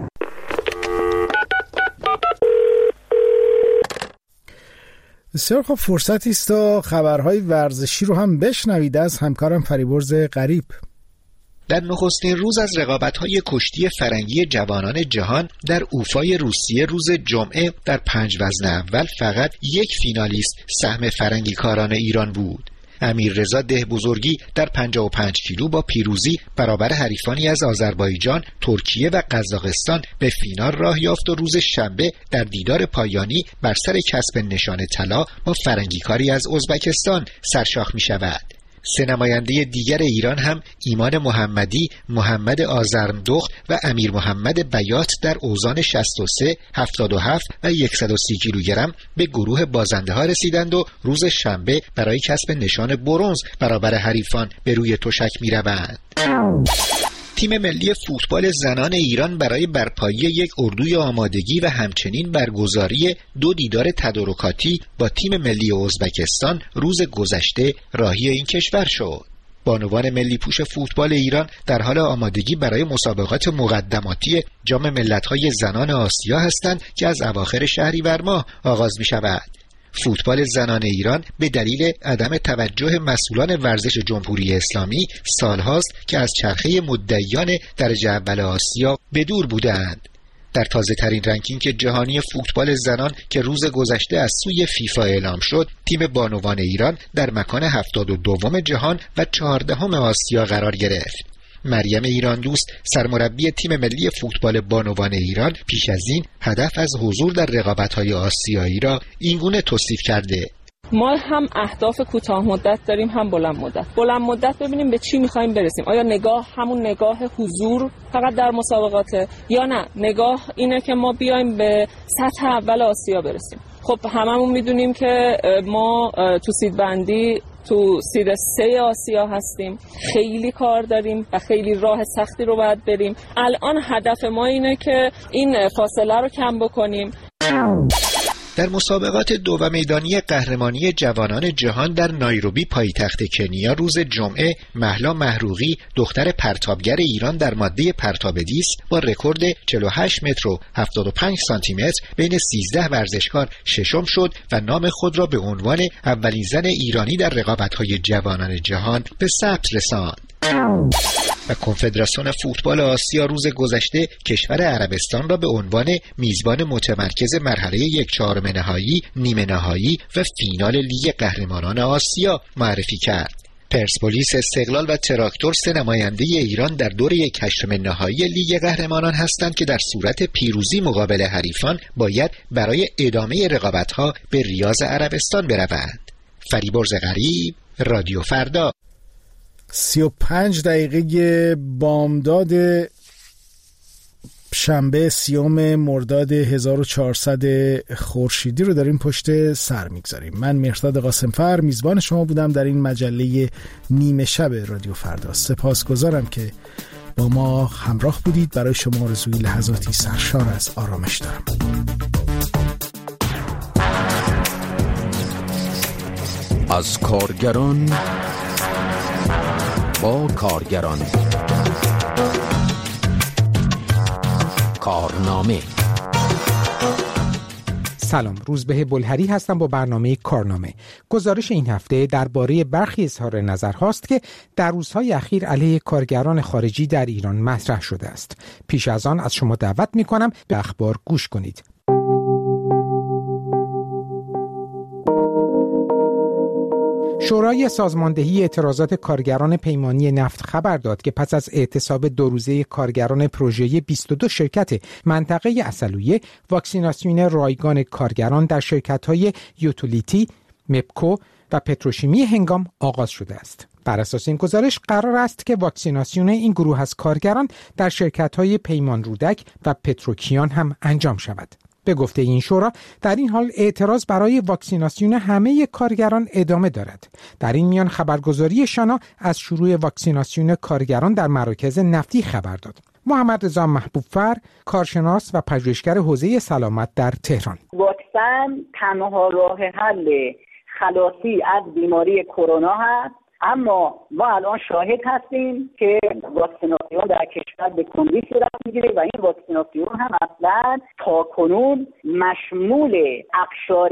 [SPEAKER 1] بسیار خب، فرصتی است تا خبرهای ورزشی رو هم بشنوید از همکارم فریبرز غریب.
[SPEAKER 12] در نخستین روز از رقابت‌های کشتی فرنگی جوانان جهان در اوفای روسیه روز جمعه در پنج وزن اول فقط یک فینالیست سهم فرنگی کاران ایران بود. امیررضا دهبزرگی در پنجاه و پنج کیلو با پیروزی برابر حریفانی از آذربایجان، ترکیه و قزاقستان به فینال راه یافت و روز شنبه در دیدار پایانی بر سر کسب نشان طلا با فرنگیکاری از ازبکستان سرشاخ می شود. سه نماینده دیگر ایران هم ایمان محمدی، محمد آزرمدخت و امیر محمد بیات در اوزان شصت و سه، هفتاد و هفت و صد و سی کیلوگرم به گروه بازنده ها رسیدند و روز شنبه برای کسب نشان برنز برابر حریفان به روی تشک می روند. تیم ملی فوتبال زنان ایران برای برپایی یک اردوی آمادگی و همچنین برگزاری دو دیدار تدارکاتی با تیم ملی ازبکستان روز گذشته راهی این کشور شد. بانوان ملی پوش فوتبال ایران در حال آمادگی برای مسابقات مقدماتی جام ملت‌های زنان آسیا هستند که از اواخر شهریور ماه آغاز می شود. فوتبال زنان ایران به دلیل عدم توجه مسئولان ورزش جمهوری اسلامی سالهاست که از چرخه مدعیان درجه اول آسیا به دور بودند. در تازه ترین رنکینگ جهانی فوتبال زنان که روز گذشته از سوی فیفا اعلام شد، تیم بانوان ایران در مکان هفتاد و دوم جهان و چهاردهم آسیا قرار گرفت. مریم ایران دوست، سرمربی تیم ملی فوتبال بانوان ایران، پیش از این هدف از حضور در رقابت‌های آسیایی را اینگونه توصیف کرده:
[SPEAKER 13] ما هم اهداف کوتاه مدت داریم هم بلند مدت. بلند مدت ببینیم به چی می‌خوایم برسیم. آیا نگاه همون نگاه حضور فقط در مسابقاته یا نه نگاه اینه که ما بیایم به سطح اول آسیا برسیم. خب هممون میدونیم که ما تو سیدبندی تو سید سه آسیا هستیم، خیلی کار داریم و خیلی راه سختی رو باید بریم. الان هدف ما اینه که این فاصله رو کم بکنیم.
[SPEAKER 12] در مسابقات دو و میدانی قهرمانی جوانان جهان در نایروبی پایتخت کنیا روز جمعه، مهلا محروقی دختر پرتابگر ایران در ماده پرتاب دیس با رکورد چهل و هشت متر و هفتاد و پنج سانتی متر بین سیزده ورزشکار ششم شد و نام خود را به عنوان اولین زن ایرانی در رقابت‌های جوانان جهان به ثبت رساند. و کنفدراسیون فوتبال آسیا روز گذشته کشور عربستان را به عنوان میزبان متمرکز مرحله یک چهارم نهایی، نیمه نهایی و فینال لیگ قهرمانان آسیا معرفی کرد. پرسپولیس، استقلال و تراکتور سه نماینده ایران در دور یک هشتم نهایی لیگ قهرمانان هستند که در صورت پیروزی مقابل حریفان باید برای ادامه رقابت‌ها به ریاض عربستان بروند. فریبرز غریب، رادیو فردا.
[SPEAKER 1] سی و پنج دقیقه بامداد شنبه سیوم مرداد هزار و چهارصد خورشیدی رو داریم پشت سر میگذاریم. من مهرداد قاسمفر میزبان شما بودم در این مجله نیمه شب رادیو فردا. سپاسگزارم که با ما همراه بودید. برای شما آرزوی لحظاتی سرشار از آرامش دارم.
[SPEAKER 14] از کارگران با کارگران، کارنامه.
[SPEAKER 15] سلام، روزبه بلهری هستم با برنامه کارنامه. گزارش این هفته درباره برخی اظهار نظرهاست که در روزهای اخیر علیه کارگران خارجی در ایران مطرح شده است. پیش از آن از شما دعوت می‌کنم به اخبار گوش کنید. شورای سازماندهی اعتراضات کارگران پیمانی نفت خبر داد که پس از اعتصاب دو روزه کارگران پروژه بیست و دو شرکت منطقه عسلویه، واکسیناسیون رایگان کارگران در شرکت‌های یوتیلیتی، مپکو و پتروشیمی هنگام آغاز شده است. بر اساس این گزارش قرار است که واکسیناسیون این گروه از کارگران در شرکت‌های پیمان رودک و پتروکیان هم انجام شود. به گفته این شورا، در این حال اعتراض برای واکسیناسیون همه کارگران ادامه دارد. در این میان خبرگزاری شانا از شروع واکسیناسیون کارگران در مراکز نفتی خبر داد. محمد رضا محبوب‌فر، کارشناس و پژوهشگر حوزه سلامت در تهران:
[SPEAKER 16] واکسن تنها راه حل خلاصی از بیماری کرونا هست، اما ما الان شاهد هستیم که واکسیناسیون در کشور به کندی صورت میگیره و این واکسیناسیون هم اصلا تاکنون مشمول اقشار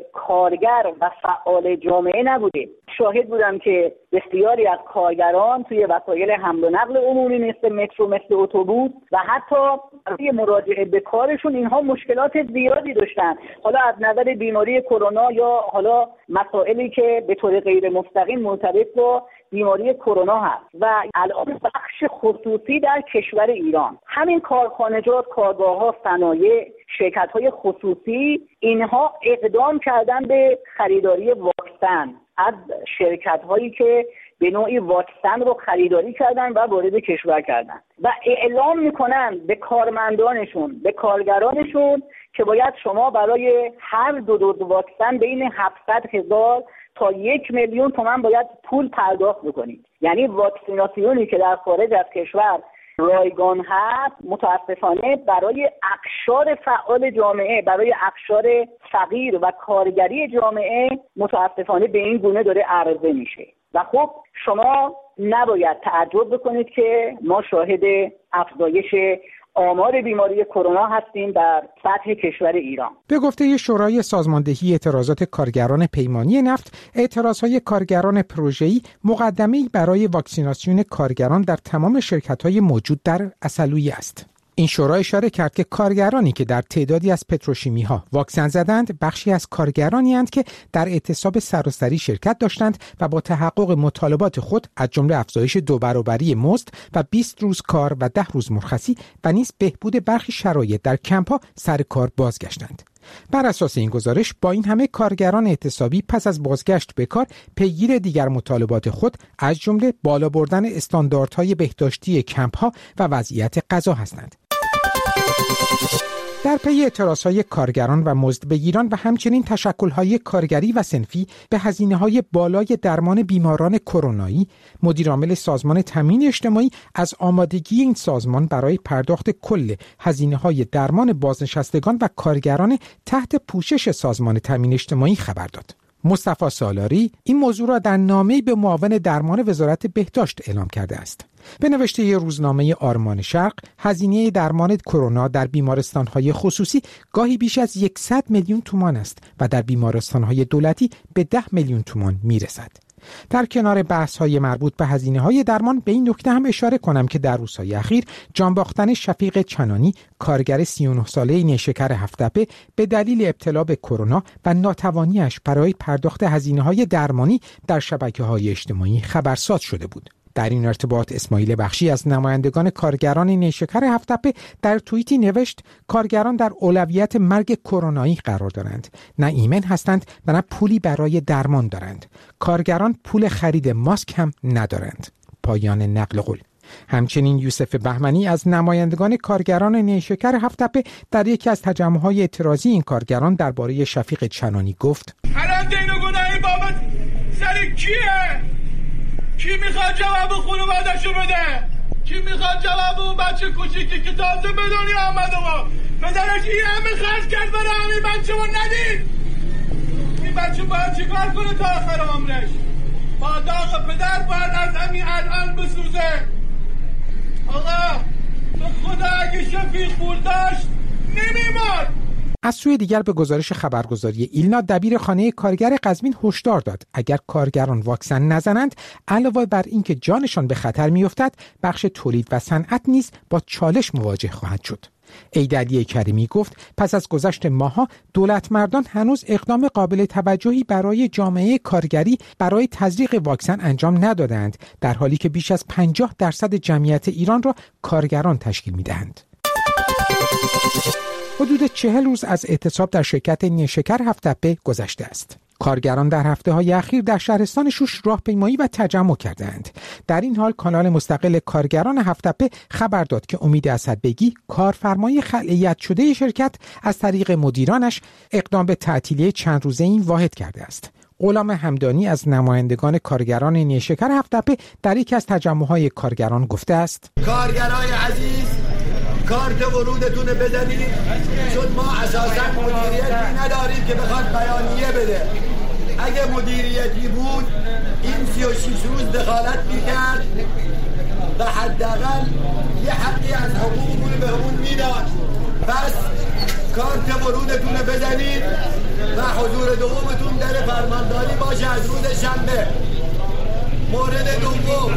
[SPEAKER 16] کارگر و فعال جامعه نبوده. شاهد بودم که بسیاری از کارگران توی وسایل حمل و نقل عمومی مثل مترو، مثل اتوبوس و حتی برای مراجعه به کارشون اینها مشکلات زیادی داشتن، حالا از نظر بیماری کرونا یا حالا مسائلی که به طور غیر مستقیم مرتبط با بیماری کرونا هست. و الان بخش خصوصی در کشور ایران، همین کارخانجات، کارگاه‌ها، صنایع، شرکت‌های خصوصی، اینها اقدام کردن به خریداری واکسن از شرکت‌هایی که به نوعی واکسن رو خریداری کردن و وارد کشور کردن و اعلام میکنن به کارمندانشون، به کارگرانشون که باید شما برای هر دو دوز واکسن بین هفتصد هزار تا یک میلیون تومان باید پول پرداخت بکنید. یعنی واکسیناسیونی که در خارج از کشور رایگان هست، متاسفانه برای اقشار فعال جامعه، برای اقشار فقیر و کارگری جامعه متاسفانه به این گونه داره عرضه میشه. و خب شما نباید تعجب بکنید که ما شاهد افزایش آمار بیماری کرونا هستیم در سطح کشور ایران.
[SPEAKER 15] به گفته شورای سازماندهی اعتراضات کارگران پیمانی نفت، اعتراضهای کارگران پروژه‌ای مقدمه‌ای برای واکسیناسیون کارگران در تمام شرکت‌های موجود در عسلویه است. این شورا اشاره کرد که کارگرانی که در تعدادی از پتروشیمی‌ها واکسن زدند، بخشی از کارگرانی اند که در اعتصاب سراسری شرکت داشتند و با تحقق مطالبات خود از جمله افزایش دو برابری مزد و بیست روز کار و ده روز مرخصی و نیز بهبود برخی شرایط در کمپ‌ها سر کار بازگشتند. بر اساس این گزارش، با این همه کارگران اعتصابی پس از بازگشت به کار پیگیر دیگر مطالبات خود از جمله بالا بردن استانداردهای بهداشتی کمپ‌ها و وضعیت غذا هستند. در پی اعتراضهای کارگران و مزدبگیران و همچنین تشکل‌های کارگری و صنفی به هزینه‌های بالای درمان بیماران کرونایی، مدیرعامل سازمان تامین اجتماعی از آمادگی این سازمان برای پرداخت کل هزینه‌های درمان بازنشستگان و کارگران تحت پوشش سازمان تامین اجتماعی خبر داد. مصطفی سالاری این موضوع را در نامه‌ای به معاون درمان وزارت بهداشت اعلام کرده است. به نوشته روزنامه آرمان شرق، هزینه درمان کرونا در بیمارستان‌های خصوصی گاهی بیش از صد میلیون تومان است و در بیمارستان‌های دولتی به ده میلیون تومان میرسد. در کنار بحث‌های مربوط به هزینه‌های درمان، به این نکته هم اشاره کنم که در روزهای اخیر جان باختن شفیق چنانی، کارگر سی و نه ساله نیشکر هفت‌تپه، به دلیل ابتلا به کرونا و ناتوانی‌اش برای پرداخت هزینه‌های درمانی در شبکه‌های اجتماعی خبرساز شده بود. در این ارتباط اسماعیل بخشی از نمایندگان کارگران نیشکر هفت‌تپه در توییتی نوشت: کارگران در اولویت مرگ کرونایی قرار دارند، نه ایمن هستند و نه پولی برای درمان دارند. کارگران پول خرید ماسک هم ندارند. پایان نقل قول. همچنین یوسف بهمنی از نمایندگان کارگران نیشکر هفت‌تپه در یکی از تجمع‌های اعتراضی این کارگران درباره شفیق چنانی گفت:
[SPEAKER 17] الان دین و گناهی بابت سر کیه؟ کی میخواد جواب خانواده‌شو بده؟ کی میخواد جواب اون بچه کوچیکی که تازه به دنیا آمده و پدرش این همه خرج کرد برای همین بچه و ندید؟ این بچه باید چیکار کنه تا آخر عمرش؟ با داغ پدر باید از همین الان بسوزه. آقا تو خدا اگه شفیق پول داشت نمیماد.
[SPEAKER 15] از سوی دیگر به گزارش خبرگزاری ایلنا دبیر خانه کارگر قزوین هشدار داد اگر کارگران واکسن نزنند علاوه بر اینکه جانشان به خطر میافتد بخش تولید و صنعت نیز با چالش مواجه خواهد شد. ایدعلی کریمی گفت پس از گذشت ماه‌ها دولت مردان هنوز اقدام قابل توجهی برای جامعه کارگری برای تزریق واکسن انجام ندادند، در حالی که بیش از پنجاه درصد جمعیت ایران را کارگران تشکیل می‌دهند. حدود چهل روز از اعتصاب در شرکت نیشکر هفت‌تپه گذشته است. کارگران در هفته‌های اخیر در شهرستان شوش راهپیمایی و تجمع کردند. در این حال کانال مستقل کارگران هفت‌تپه خبر داد که امید اسدبگی کارفرمای خلعیت شده شرکت از طریق مدیرانش اقدام به تعطیلی چند روزه این واحد کرده است. غلام همدانی از نمایندگان کارگران نیشکر هفت‌تپه در یکی از تجمع‌های کارگران گفته است:
[SPEAKER 18] کارگرای عزیز، کارت ورودتون بزنید، چون ما اساساً مدیریتی نداریم که بخواد بیانیه بده. اگه مدیریتی بود این سی و شش روز دخالت میکرد و حداقل یه حقی از حقوقمون به همون میداد. پس کارت ورودتون بزنید و حضور دومتون در فرمانداری باشه از روز شنبه. مورد دوم،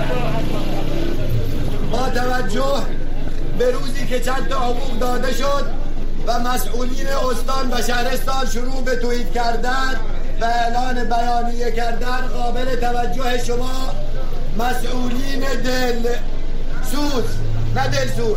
[SPEAKER 18] با توجه به روزی که چند تا حقوق داده شد و مسئولین استان و شهرستان شروع به توییت کردن و اعلان بیانیه کردن، قابل توجه شما مسئولین دل سوز نه دل سوز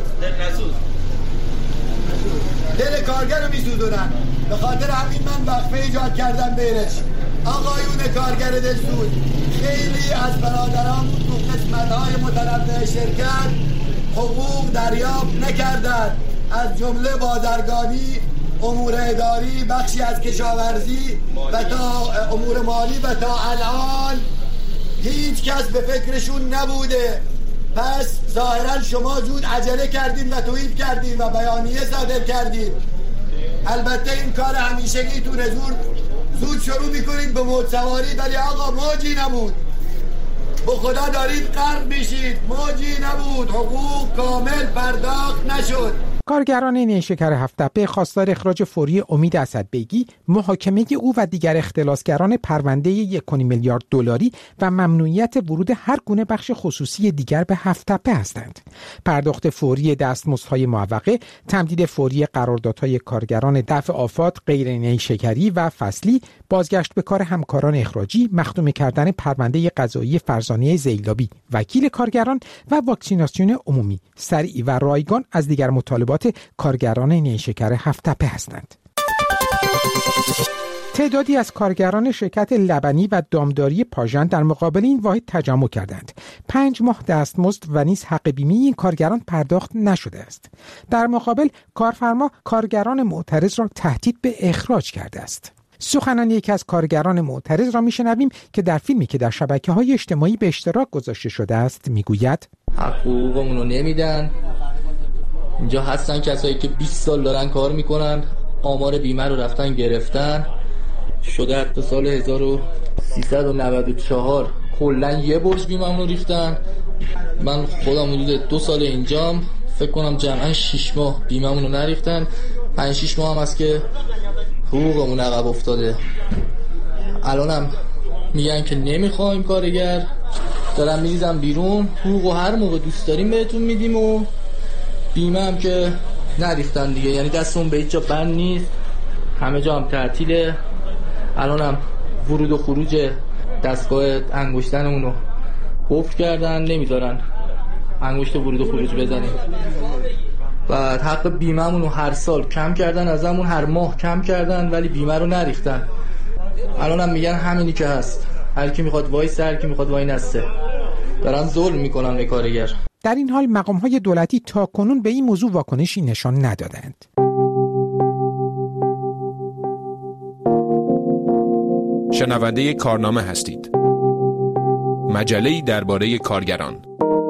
[SPEAKER 18] دل کارگر رو میسوزونن. به خاطر همین من وقفه ایجاد کردم بهش. آقایون کارگر دل سوز، خیلی از برادران تو قسمت‌های متنوع شرکت حقوق دریافت نکردند، از جمله بازرگانی، امور اداری، بخشی از کشاورزی و تا امور مالی و تا الان هیچ کس به فکرشون نبوده. پس ظاهرا شما زود عجله کردین و توییت کردین و بیانیه صادر کردین. البته این کار همیشگیتونه، زود زود شروع میکنید به موج سواری، ولی آقا موجی نبود. با خدا دارید غرق میشید، موجی نبود، حقوق کامل پرداخت نشد.
[SPEAKER 15] کارگران نیشکر هفت‌تپه خواستار اخراج فوری امید اسدبگی، محاکمه او و دیگر اختلاسگران پرونده یک و نیم میلیارد دلاری و ممنوعیت ورود هر گونه بخش خصوصی دیگر به هفت‌تپه هستند. پرداخت فوری دستمزدهای معوقه، تمدید فوری قراردادهای کارگران دفع آفات غیر نیشکری و فصلی، بازگشت به کار همکاران اخراجی، مختوم کردن پرونده قضایی فرزانه زیلابی وکیل کارگران و واکسیناسیون عمومی سریع و رایگان از دیگر مطالبات کارگران نیشکر هفت‌تپه هستند. تعدادی از کارگران شرکت لبنی و دامداری پاژان در مقابل این واحد تجمع کردند. پنج ماه دستمزد و نیز حق بیمه این کارگران پرداخت نشده است. در مقابل کارفرما کارگران معترض را تهدید به اخراج کرده است. سخنان یکی از کارگران معترض را میشنویم که در فیلمی که در شبکه‌های اجتماعی به اشتراک گذاشته شده است میگوید:
[SPEAKER 19] حقوقمون رو نمیدن. اینجا هستن کسایی که بیست سال دارن کار میکنن، آمار بیمه رو رفتن گرفتن، شده تا سال هزار و سیصد و نود و چهار کلا یه برج بیمه رو ریختن. من خودم حدود دو سال اینجام، فکر کنم جمعا شش ماه بیمه رو نریختن. پنج شش ماه هم هست که حقوقمون عقب افتاده. الانم میگن که نمیخوایم کارگر، دارم میریزم بیرون، حقوق هر موقع دوست داریم بهتون میدیم و بیمه هم که نریختن دیگه، یعنی دستمون به هیچ جا بند نیست، همه جا هم تعطیله. الان هم ورود و خروج دستگاه انگشتنمون رو قفل کردن، نمیذارن انگشت ورود و خروج بزنیم. بعد حق بیمه‌مون رو هر سال کم کردن ازمون، هر ماه کم کردن، ولی بیمه رو نریختن. الان هم میگن همینی که هست، هر کی میخواد وایس، هر کی میخواد وای نسته. دارن ظلم میکنن به کارگر.
[SPEAKER 15] در این حال مقام‌های دولتی تاکنون به این موضوع واکنشی نشان ندادند.
[SPEAKER 20] شنونده کارنامه هستید. مجله‌ای درباره کارگران.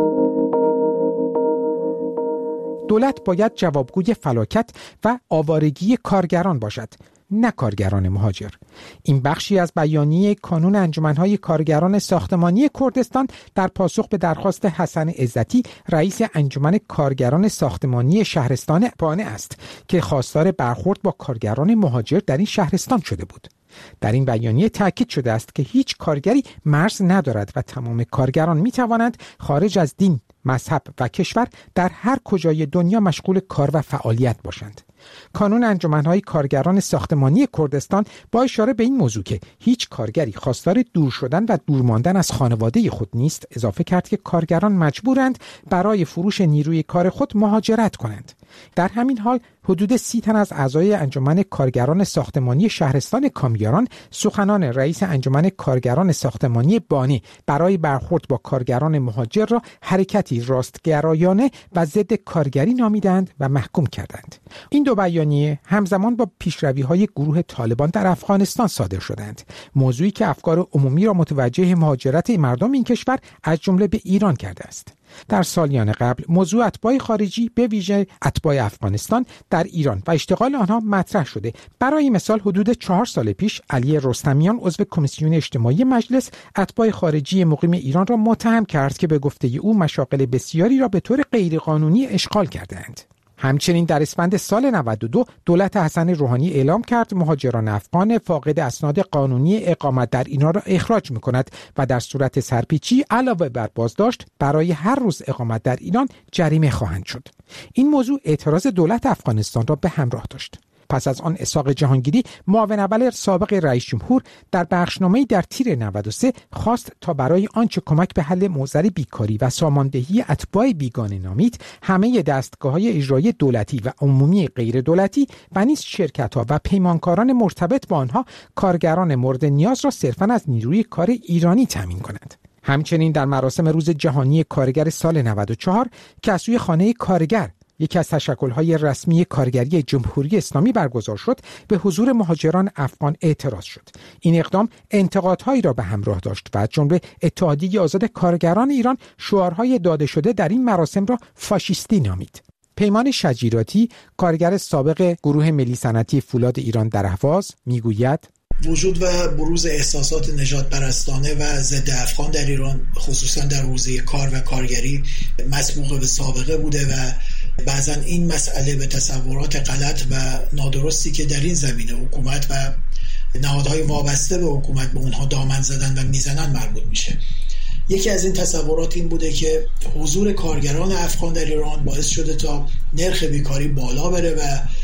[SPEAKER 15] دولت باید جوابگوی فلاکت و آوارگی کارگران باشد، نه کارگران مهاجر. این بخشی از بیانیه کانون انجمن‌های کارگران ساختمانی کردستان در پاسخ به درخواست حسن عزتی، رئیس انجمن کارگران ساختمانی شهرستان بانه است که خواستار برخورد با کارگران مهاجر در این شهرستان شده بود. در این بیانیه تاکید شده است که هیچ کارگری مرز ندارد و تمام کارگران می توانند خارج از دین، مذهب و کشور در هر کجای دنیا مشغول کار و فعالیت باشند. کانون انجمن‌های کارگران ساختمانی کردستان با اشاره به این موضوع که هیچ کارگری خواستار دور شدن و دور ماندن از خانواده خود نیست، اضافه کرد که کارگران مجبورند برای فروش نیروی کار خود مهاجرت کنند. در همین حال حدود سی تن از اعضای انجمن کارگران ساختمانی شهرستان کامیاران سخنان رئیس انجمن کارگران ساختمانی بانی برای برخورد با کارگران مهاجر را حرکتی راستگرایانه و ضد کارگری نامیدند و محکوم کردند. این دو بیانیه همزمان با پیشروی‌های گروه طالبان در افغانستان صادر شدند، موضوعی که افکار عمومی را متوجه مهاجرت مردم این کشور از جمله به ایران کرده است. در سالیان قبل موضوع اتباع خارجی به ویژه اتباع افغانستان در ایران و اشتغال آنها مطرح شده. برای مثال حدود چهار سال پیش علی رستمیان عضو کمیسیون اجتماعی مجلس اتباع خارجی مقیم ایران را متهم کرد که به گفته او مشاغل بسیاری را به طور غیرقانونی اشغال کردند. همچنین در اسفند سال نود و دو دولت حسن روحانی اعلام کرد مهاجران افغان فاقد اسناد قانونی اقامت در ایران را اخراج می‌کند و در صورت سرپیچی علاوه بر بازداشت برای هر روز اقامت در ایران جریمه خواهند شد. این موضوع اعتراض دولت افغانستان را به همراه داشت. پس از آن اسحاق جهانگیری معاون اول سابق رئیس جمهور در بخشنامه‌ای در تیر نود و سه خواست تا برای آنچه کمک به حل معضل بیکاری و ساماندهی اتباع بیگانه نامید همه دستگاه‌های اجرایی دولتی و عمومی غیر دولتی و نیز شرکت‌ها و پیمانکاران مرتبط با آنها کارگران مورد نیاز را صرفاً از نیروی کار ایرانی تامین کنند. همچنین در مراسم روز جهانی کارگر سال نود و چهار که از سوی خانه کارگر یکی از تشکل‌های رسمی کارگری جمهوری اسلامی برگزار شد، به حضور مهاجران افغان اعتراض شد. این اقدام انتقادهایی را به همراه داشت و از جمله اتحادیه آزاد کارگران ایران شعارهای داده شده در این مراسم را فاشیستی نامید. پیمان شجیراتی، کارگر سابق گروه ملی صنعتی فولاد ایران در اهواز، میگوید
[SPEAKER 21] وجود و بروز احساسات نجات پرستانه و ضد افغان در ایران خصوصا در حوزه کار و کارگری مسبوق به سابقه بوده و بعضا این مسئله به تصورات غلط و نادرستی که در این زمینه حکومت و نهادهای وابسته به حکومت به اونها دامن زدن و میزنن مربوط میشه. یکی از این تصورات این بوده که حضور کارگران افغان در ایران باعث شده تا نرخ بیکاری بالا بره و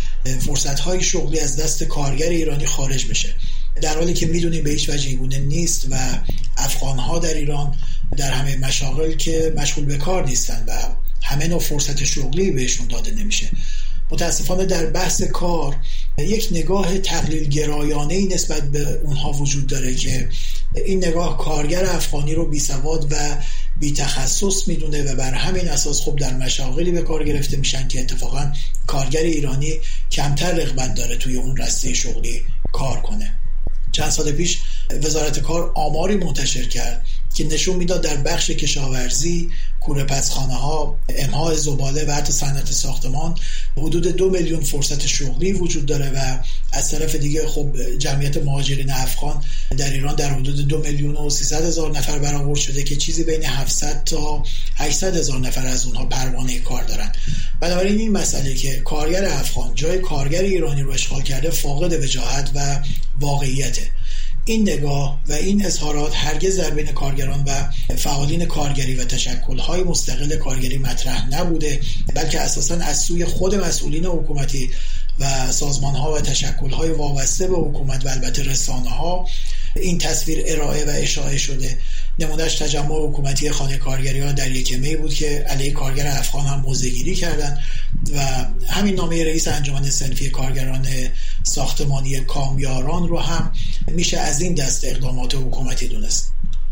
[SPEAKER 21] فرصت‌های شغلی از دست کارگر ایرانی خارج بشه، در حالی که میدونیم به هیچ وجه اینگونه نیست و افغان‌ها در ایران در همه مشاغل که مشغول به کار نیستن و همه نوع فرصت شغلی بهشون داده نمیشه. متاسفانه در بحث کار یک نگاه تقلیل گرایانه‌ای نسبت به اونها وجود داره که این نگاه کارگر افغانی رو بی سواد و بی تخصص میدونه و بر همین اساس خب در مشاغلی به کار گرفته میشن که اتفاقا کارگر ایرانی کمتر رغبت داره توی اون رسته شغلی کار کنه. چند سال پیش وزارت کار آماری منتشر کرد که نشون میداد در بخش کشاورزی، کوره پسخانه ها، امها زباله و حتی صنعت ساختمان حدود دو میلیون فرصت شغلی وجود داره و از طرف دیگه خب جمعیت مهاجرین افغان در ایران در حدود دو میلیون و سیصد هزار نفر برآورد شده که چیزی بین هفتصد تا هشتصد هزار نفر از اونها پروانه کار دارن. بنابراین این مسئله که کارگر افغان جای کارگر ایرانی رو اشغال کرده فاقد وجاهت و واقعیته. این نگاه و این اظهارات هرگز در بین کارگران و فعالین کارگری و تشکل‌های مستقل کارگری مطرح نبوده، بلکه اساساً از سوی خود مسئولین حکومتی و سازمان‌ها و تشکل‌های وابسته به حکومت و البته رسانه‌ها این تصویر ارائه و اشاعه شده. نمونهش تجمع حکومتی خانه کارگری ها در یک می بود که علیه کارگر افغان هم موضع‌گیری کردن و همین نامه رئیس انجمن صنفی کارگران ساختمانی کامیاران رو هم میشه از این دست اقدامات حکومتی دونست.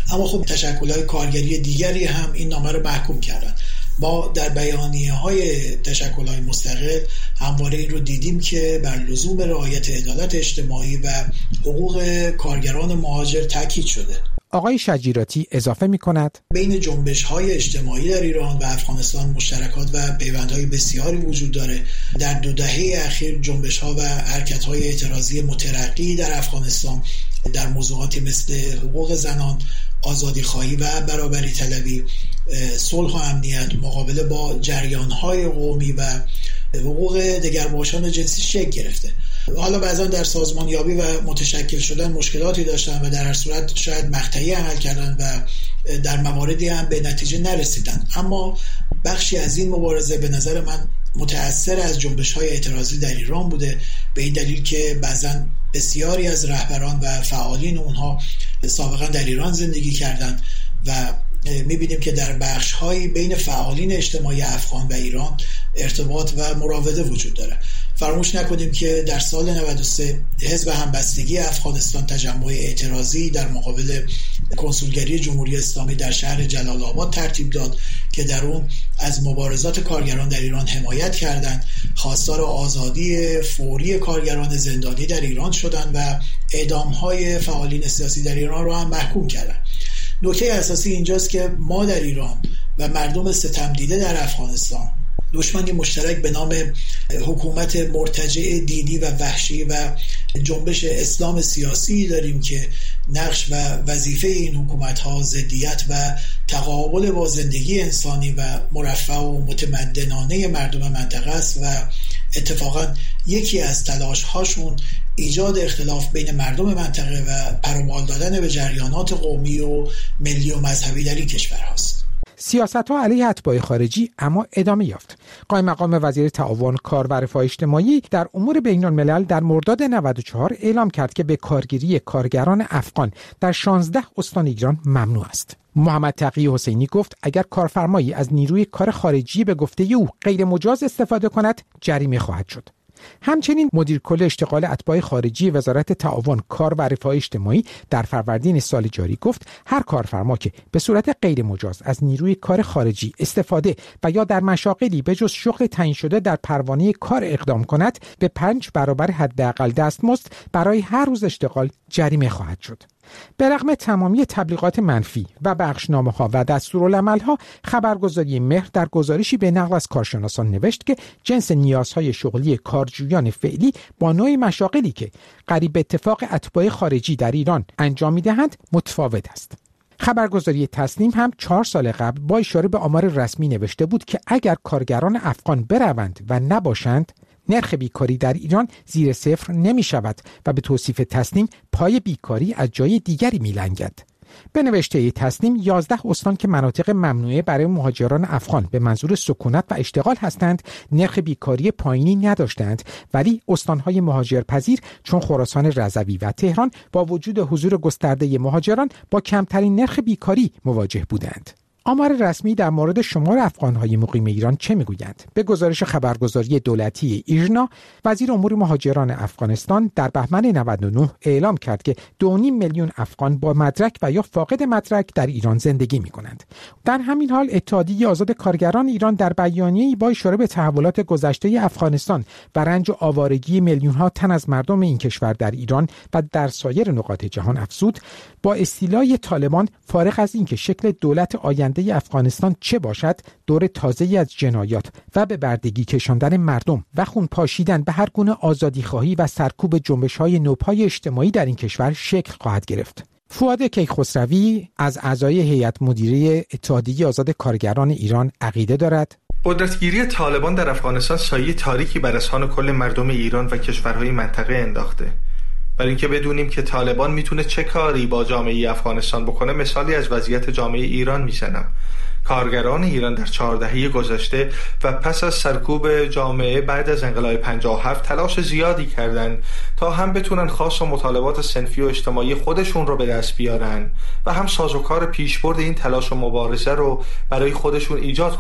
[SPEAKER 21] اما خب تشکل‌های کارگری دیگری هم این نامه رو محکوم کردن. ما در بیانیه‌های تشکل‌های مستقل همواره این رو دیدیم که بر لزوم رعایت عدالت اجتماعی و حقوق کارگران مهاجر تاکید شده.
[SPEAKER 15] آقای شجیراتی اضافه می‌کند
[SPEAKER 21] بین جنبش‌های اجتماعی در ایران و افغانستان مشترکات و پیوندهای بسیاری وجود داره. در دو دهه اخیر جنبش‌ها و حرکت‌های اعتراضی مترقی در افغانستان در موضوعاتی مثل حقوق زنان، آزادی‌خواهی و برابری طلبی، صلح و امنیت، مقابله با جریان‌های قومی و حقوق دگرباشان جنسی شکل گرفته. حالا بعضا در سازمانیابی و متشکل شدن مشکلاتی داشتن و در هر صورت شاید مقطعی عمل کردن و در مواردی هم به نتیجه نرسیدن، اما بخشی از این مبارزه به نظر من متأثر از جنبش‌های اعتراضی در ایران بوده، به این دلیل که بعضا بسیاری از رهبران و فعالین اونها سابقا در ایران زندگی کردند و می‌بینیم که در بخش‌هایی بین فعالین اجتماعی افغان و ایران ارتباط و مراوده وجود داره. فراموش نکنیم که در سال نود و سه حزب همبستگی افغانستان تجمع اعتراضی در مقابل کنسولگری جمهوری اسلامی در شهر جلال آباد ترتیب داد که در اون از مبارزات کارگران در ایران حمایت کردند، خواستار آزادی فوری کارگران زندانی در ایران شدند و اعدام‌های فعالین سیاسی در ایران را هم محکوم کردند. نکته اساسی اینجاست که ما در ایران و مردم ستم دیده در افغانستان دشمنی مشترک به نام حکومت مرتجع دینی و وحشی و جنبش اسلام سیاسی داریم که نقش و وظیفه این حکومت‌ها ضدیت و تقابل با زندگی انسانی و مرفه و متمدنانه مردم منطقه است و اتفاقا یکی از تلاش‌هاشون ایجاد اختلاف بین مردم منطقه و پروبال دادن به جریانات قومی و ملی و مذهبی در این کشور هاست.
[SPEAKER 15] سیاست‌ها علیه اتباع خارجی اما ادامه یافت. قائم مقام وزیر تعاون کار و رفاه اجتماعی در امور بین‌الملل در مرداد نود و چهار اعلام کرد که به کارگیری کارگران افغان در شانزده استان ایران ممنوع است. محمد تقی حسینی گفت اگر کارفرمایی از نیروی کار خارجی به گفته او غیر مجاز استفاده کند جریمه خواهد شد. همچنین مدیر کل اشتغال اتباع خارجی وزارت تعاون کار و رفاه اجتماعی در فروردین سال جاری گفت هر کارفرما که به صورت غیر مجاز از نیروی کار خارجی استفاده و یا در مشاغلی به جز شغل تعیین شده در پروانه کار اقدام کند به پنج برابر حداقل دستمزد برای هر روز اشتغال جریمه خواهد شد. به رغم تمامی تبلیغات منفی و بخشنامه‌ها و دستورالعمل‌ها، خبرگزاری مهر در گزارشی به نقل از کارشناسان نوشت که جنس نیازهای شغلی کارجویان فعلی با نوع مشاغلی که قریب به اتفاق اتباع خارجی در ایران انجام می‌دهند متفاوت است. خبرگزاری تسنیم هم چهار سال قبل با اشاره به آمار رسمی نوشته بود که اگر کارگران افغان بروند و نباشند نرخ بیکاری در ایران زیر صفر نمی شود و به توصیف تسنیم پای بیکاری از جای دیگری می لنگد. به نوشته تسنیم یازده استان که مناطق ممنوعه برای مهاجران افغان به منظور سکونت و اشتغال هستند نرخ بیکاری پایینی نداشتند، ولی استانهای مهاجرپذیر چون خراسان رضوی و تهران با وجود حضور گسترده مهاجران با کمترین نرخ بیکاری مواجه بودند. آمار رسمی در مورد شمار افغان‌های مقیم ایران چه می‌گویند؟ به گزارش خبرگزاری دولتی ایرنا، وزیر امور مهاجران افغانستان در بهمن نود و نه اعلام کرد که دو و نیم میلیون افغان با مدرک و یا فاقد مدرک در ایران زندگی می‌کنند. در همین حال اتحادیه آزاد کارگران ایران در بیانیه‌ای با اشاره به تحولات گذشته افغانستان و رنج و آوارگی میلیون‌ها تن از مردم این کشور در ایران و در سایر نقاط جهان افزود، با استیلای طالبان فارغ از اینکه شکل دولت آینده افغانستان چه باشد، دور تازه‌ای از جنایات و به بردگی کشاندن مردم و خون پاشیدن به هر گونه آزادیخواهی و سرکوب جنبش‌های نوپای اجتماعی در این کشور شکل خواهد گرفت. فؤاد کیخسروی از اعضای هیئت مدیره اتحادیه آزاد کارگران ایران عقیده دارد
[SPEAKER 2] قدرتگیری طالبان در افغانستان سایه تاریکی بر اذهان کل مردم ایران و کشورهای منطقه انداخته. برای اینکه بدونیم که طالبان میتونه چه کاری با جامعه افغانستان بکنه، مثالی از وضعیت جامعه ایران میزنم. کارگران ایران در چهار دهه گذشته و پس از سرکوب جامعه بعد از انقلاب پنجاه و هفت تلاش زیادی کردند تا هم بتونن خواست و مطالبات صنفی و اجتماعی خودشون رو به دست بیارن و هم سازوکار پیشبرد این تلاش و مبارزه رو برای خودشون ایجاد کنن.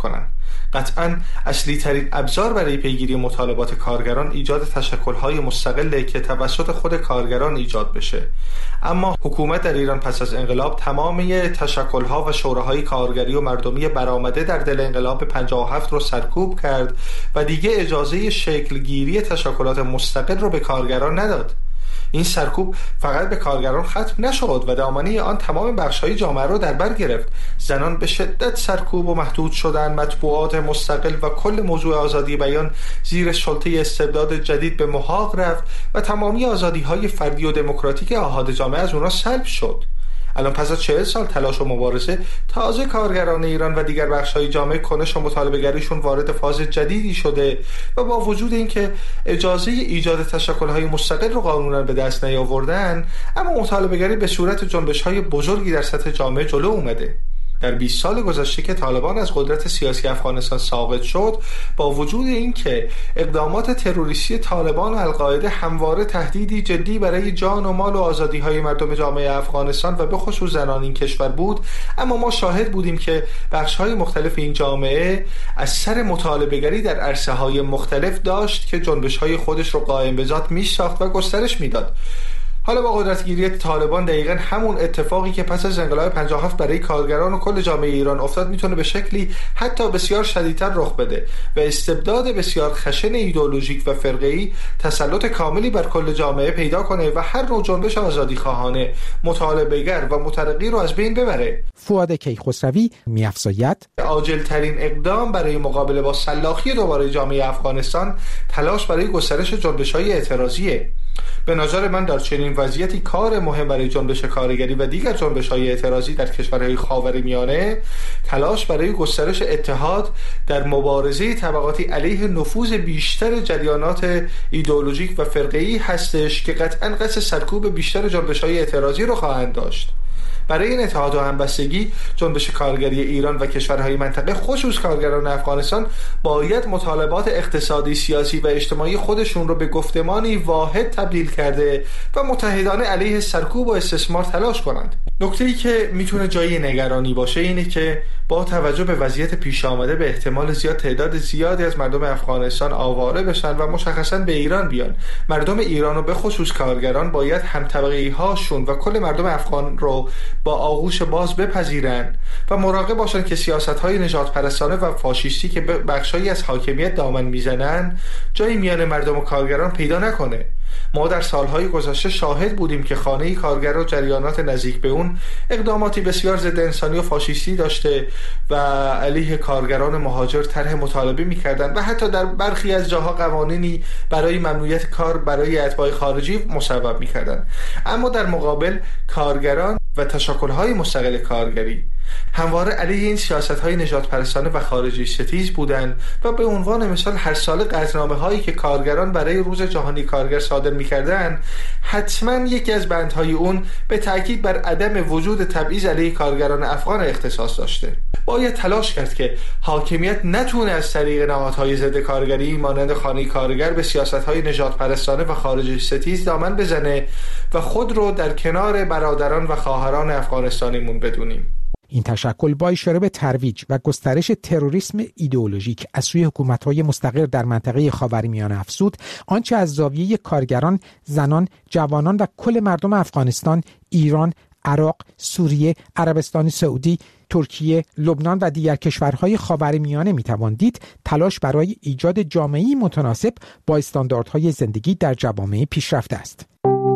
[SPEAKER 2] قطعاً اصلی ترین ابزار برای پیگیری مطالبات کارگران ایجاد تشکل‌های مستقله که توسط خود کارگران ایجاد بشه. اما حکومت در ایران پس از انقلاب تمامی تشکل‌ها و شوراهای کارگری و مردمی برآمده در دل انقلاب پنجاه و هفت رو سرکوب کرد و دیگه اجازه شکلگیری تشکلات مستقل رو به کارگران نداد. این سرکوب فقط به کارگران ختم نشد و دامنه آن تمام بخش‌های جامعه را در بر گرفت. زنان به شدت سرکوب و محدود شدند، مطبوعات مستقل و کل موضوع آزادی بیان زیر سلطه استبداد جدید به محاق رفت و تمامی آزادی‌های فردی و دموکراتیک آحاد جامعه از اونها سلب شد. الان پس از چهل سال تلاش و مبارزه تازه کارگران ایران و دیگر بخش‌های جامعه کنش و مطالبه‌گریشون وارد فاز جدیدی شده و با وجود اینکه اجازه ایجاد تشکل‌های مستقل رو قانونا به دست نیاوردن، اما مطالبه‌گری به صورت جنبش‌های بزرگی در سطح جامعه جلو اومده. در بیست سال گذشته که طالبان از قدرت سیاسی افغانستان ساقط شد، با وجود اینکه اقدامات تروریستی طالبان و القاعده همواره تهدیدی جدی برای جان و مال و آزادی‌های مردم جامعه افغانستان و به خصوص زنان این کشور بود، اما ما شاهد بودیم که بخش‌های مختلف این جامعه از سر مطالبه‌گری در عرصه‌های مختلف داشت که جنبش‌های خودش رو قائم به ذات می‌ساخت و گسترش می‌داد. حالا با قدرتگیری طالبان دقیقاً همون اتفاقی که پس از انقلاب پنجاه و هفت برای کارگران و کل جامعه ایران افتاد میتونه به شکلی حتی بسیار شدیدتر رخ بده و استبداد بسیار خشن ایدئولوژیک و فرقه‌ای تسلط کاملی بر کل جامعه پیدا کنه و هر نوع جنبش آزادی خواهانه، مطالبه‌گر و مترقی رو از بین ببره.
[SPEAKER 15] فؤاد کیخسروی می‌افزاید
[SPEAKER 2] عاجل ترین اقدام برای مقابله با سلاخی دوباره جامعه افغانستان تلاش برای گسترش جنبش‌های اعتراضیه. به نظر من در چنین وضعیتی کار مهم برای جنبش کارگری و دیگر جنبش‌های اعتراضی در کشورهای خاورمیانه تلاش برای گسترش اتحاد در مبارزه طبقاتی علیه نفوذ بیشتر جریانات ایدئولوژیک و فرقه‌ای هستش که قطعاً قصد سرکوب بیشتر جنبش‌های اعتراضی رو خواهند داشت. برای این اتحاد و همبستگی جنبش کارگری ایران و کشورهای منطقه خصوص کارگران افغانستان باید مطالبات اقتصادی، سیاسی و اجتماعی خودشون رو به گفتمانی واحد تبدیل کرده و متحدانه علیه سرکوب و استثمار تلاش کنند. نکته‌ای که میتونه جای نگرانی باشه اینه که با توجه به وضعیت پیش آمده به احتمال زیاد تعداد زیادی از مردم افغانستان آواره بشن و مشخصاً به ایران بیان. مردم ایران و به خصوص کارگران باید همطبقه‌ای هاشون و کل مردم افغان رو با آغوش باز بپذیرن و مراقب باشن که سیاست‌های نژاد پرستانه و فاشیستی که بخشایی از حاکمیت دامن میزنن جایی میان مردم و کارگران پیدا نکنه. ما در سالهای گذشته شاهد بودیم که خانه کارگر و جریانات نزدیک به اون اقداماتی بسیار ضد انسانی و فاشیستی داشته و علیه کارگران مهاجر طرح مطالبه می‌کردند و حتی در برخی از جاها قوانینی برای ممنوعیت کار برای اتباع خارجی مصوب می‌کردند. اما در مقابل کارگران و تشکل‌های مستقل کارگری همواره علیه این سیاست‌های نژادپرستانه و خارجی ستیز بودند و به عنوان مثال هر سال قطعنامه‌هایی که کارگران برای روز جهانی کارگر صادر می‌کردند حتما یکی از بندهای اون به تأکید بر عدم وجود تبعیض علیه کارگران افغان اختصاص داشته. باید تلاش کرد که حاکمیت نتونه از طریق نهادهای ضد کارگری مانند خانه کارگر به سیاست‌های نژادپرستانه و خارجی ستیز دامن بزنه و خود رو در کنار برادران و خواهران افغانستانیمون بدونیم.
[SPEAKER 15] این تشکل با اشاره به ترویج و گسترش تروریسم ایدئولوژیک از سوی حکومت‌های مستقر در منطقه خاورمیانه افزود آنچه از زاویه کارگران، زنان، جوانان و کل مردم افغانستان، ایران، عراق، سوریه، عربستان سعودی، ترکیه، لبنان و دیگر کشورهای خاورمیانه میتوان دید تلاش برای ایجاد جامعه‌ای متناسب با استانداردهای زندگی در جوامع پیشرفته است.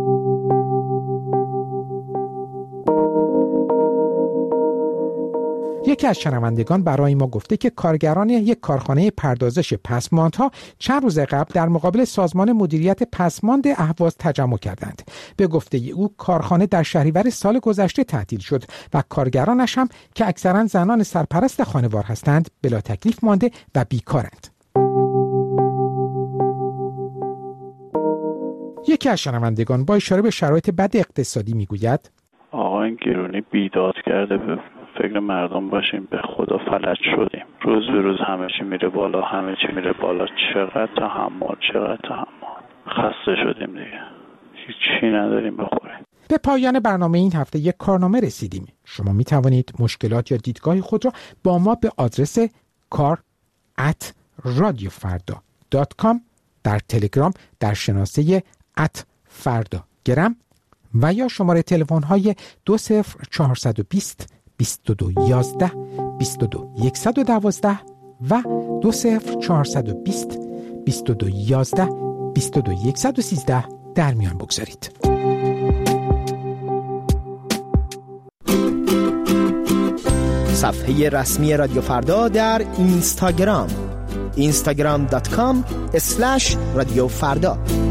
[SPEAKER 15] یکی از شنوندگان برای ما گفته که کارگران یک کارخانه پردازش پسماندها چند روز قبل در مقابل سازمان مدیریت پسماند اهواز تجمع کردند. به گفته او کارخانه در شهریور سال گذشته تعطیل شد و کارگرانش هم که اکثرا زنان سرپرست خانوار هستند بلا تکلیف مانده و بیکارند. یکی از شنوندگان با اشاره به شرایط بد اقتصادی میگوید
[SPEAKER 3] آقا این گرونی بیداد کرده، به فکر مردم باشیم، به خدا فلج شدیم. روز به روز همه چی میره بالا، همه چی میره بالا. چقدر تحمل، چقدر تحمل. خسته شدیم دیگه. هیچی نداریم بخوریم.
[SPEAKER 15] به پایان برنامه این هفته یک کارنامه رسیدیم. شما می توانید مشکلات یا دیدگاه خود را با ما به آدرس کار ات رادیو فردا دات کام، در تلگرام در شناسه ات فردا گرم و یا شماره تلفن های دو صفر چهارصد و بیست بیست و دو یازده بیست و دو صد و دوازده و دو صفر چهارصد و بیست بیست و دو یازده بیست و دو صد و سیزده در میان بگذارید.
[SPEAKER 4] صفحه رسمی رادیو فردا در اینستاگرام اینستاگرام دات کام اسلش رادیو فردا.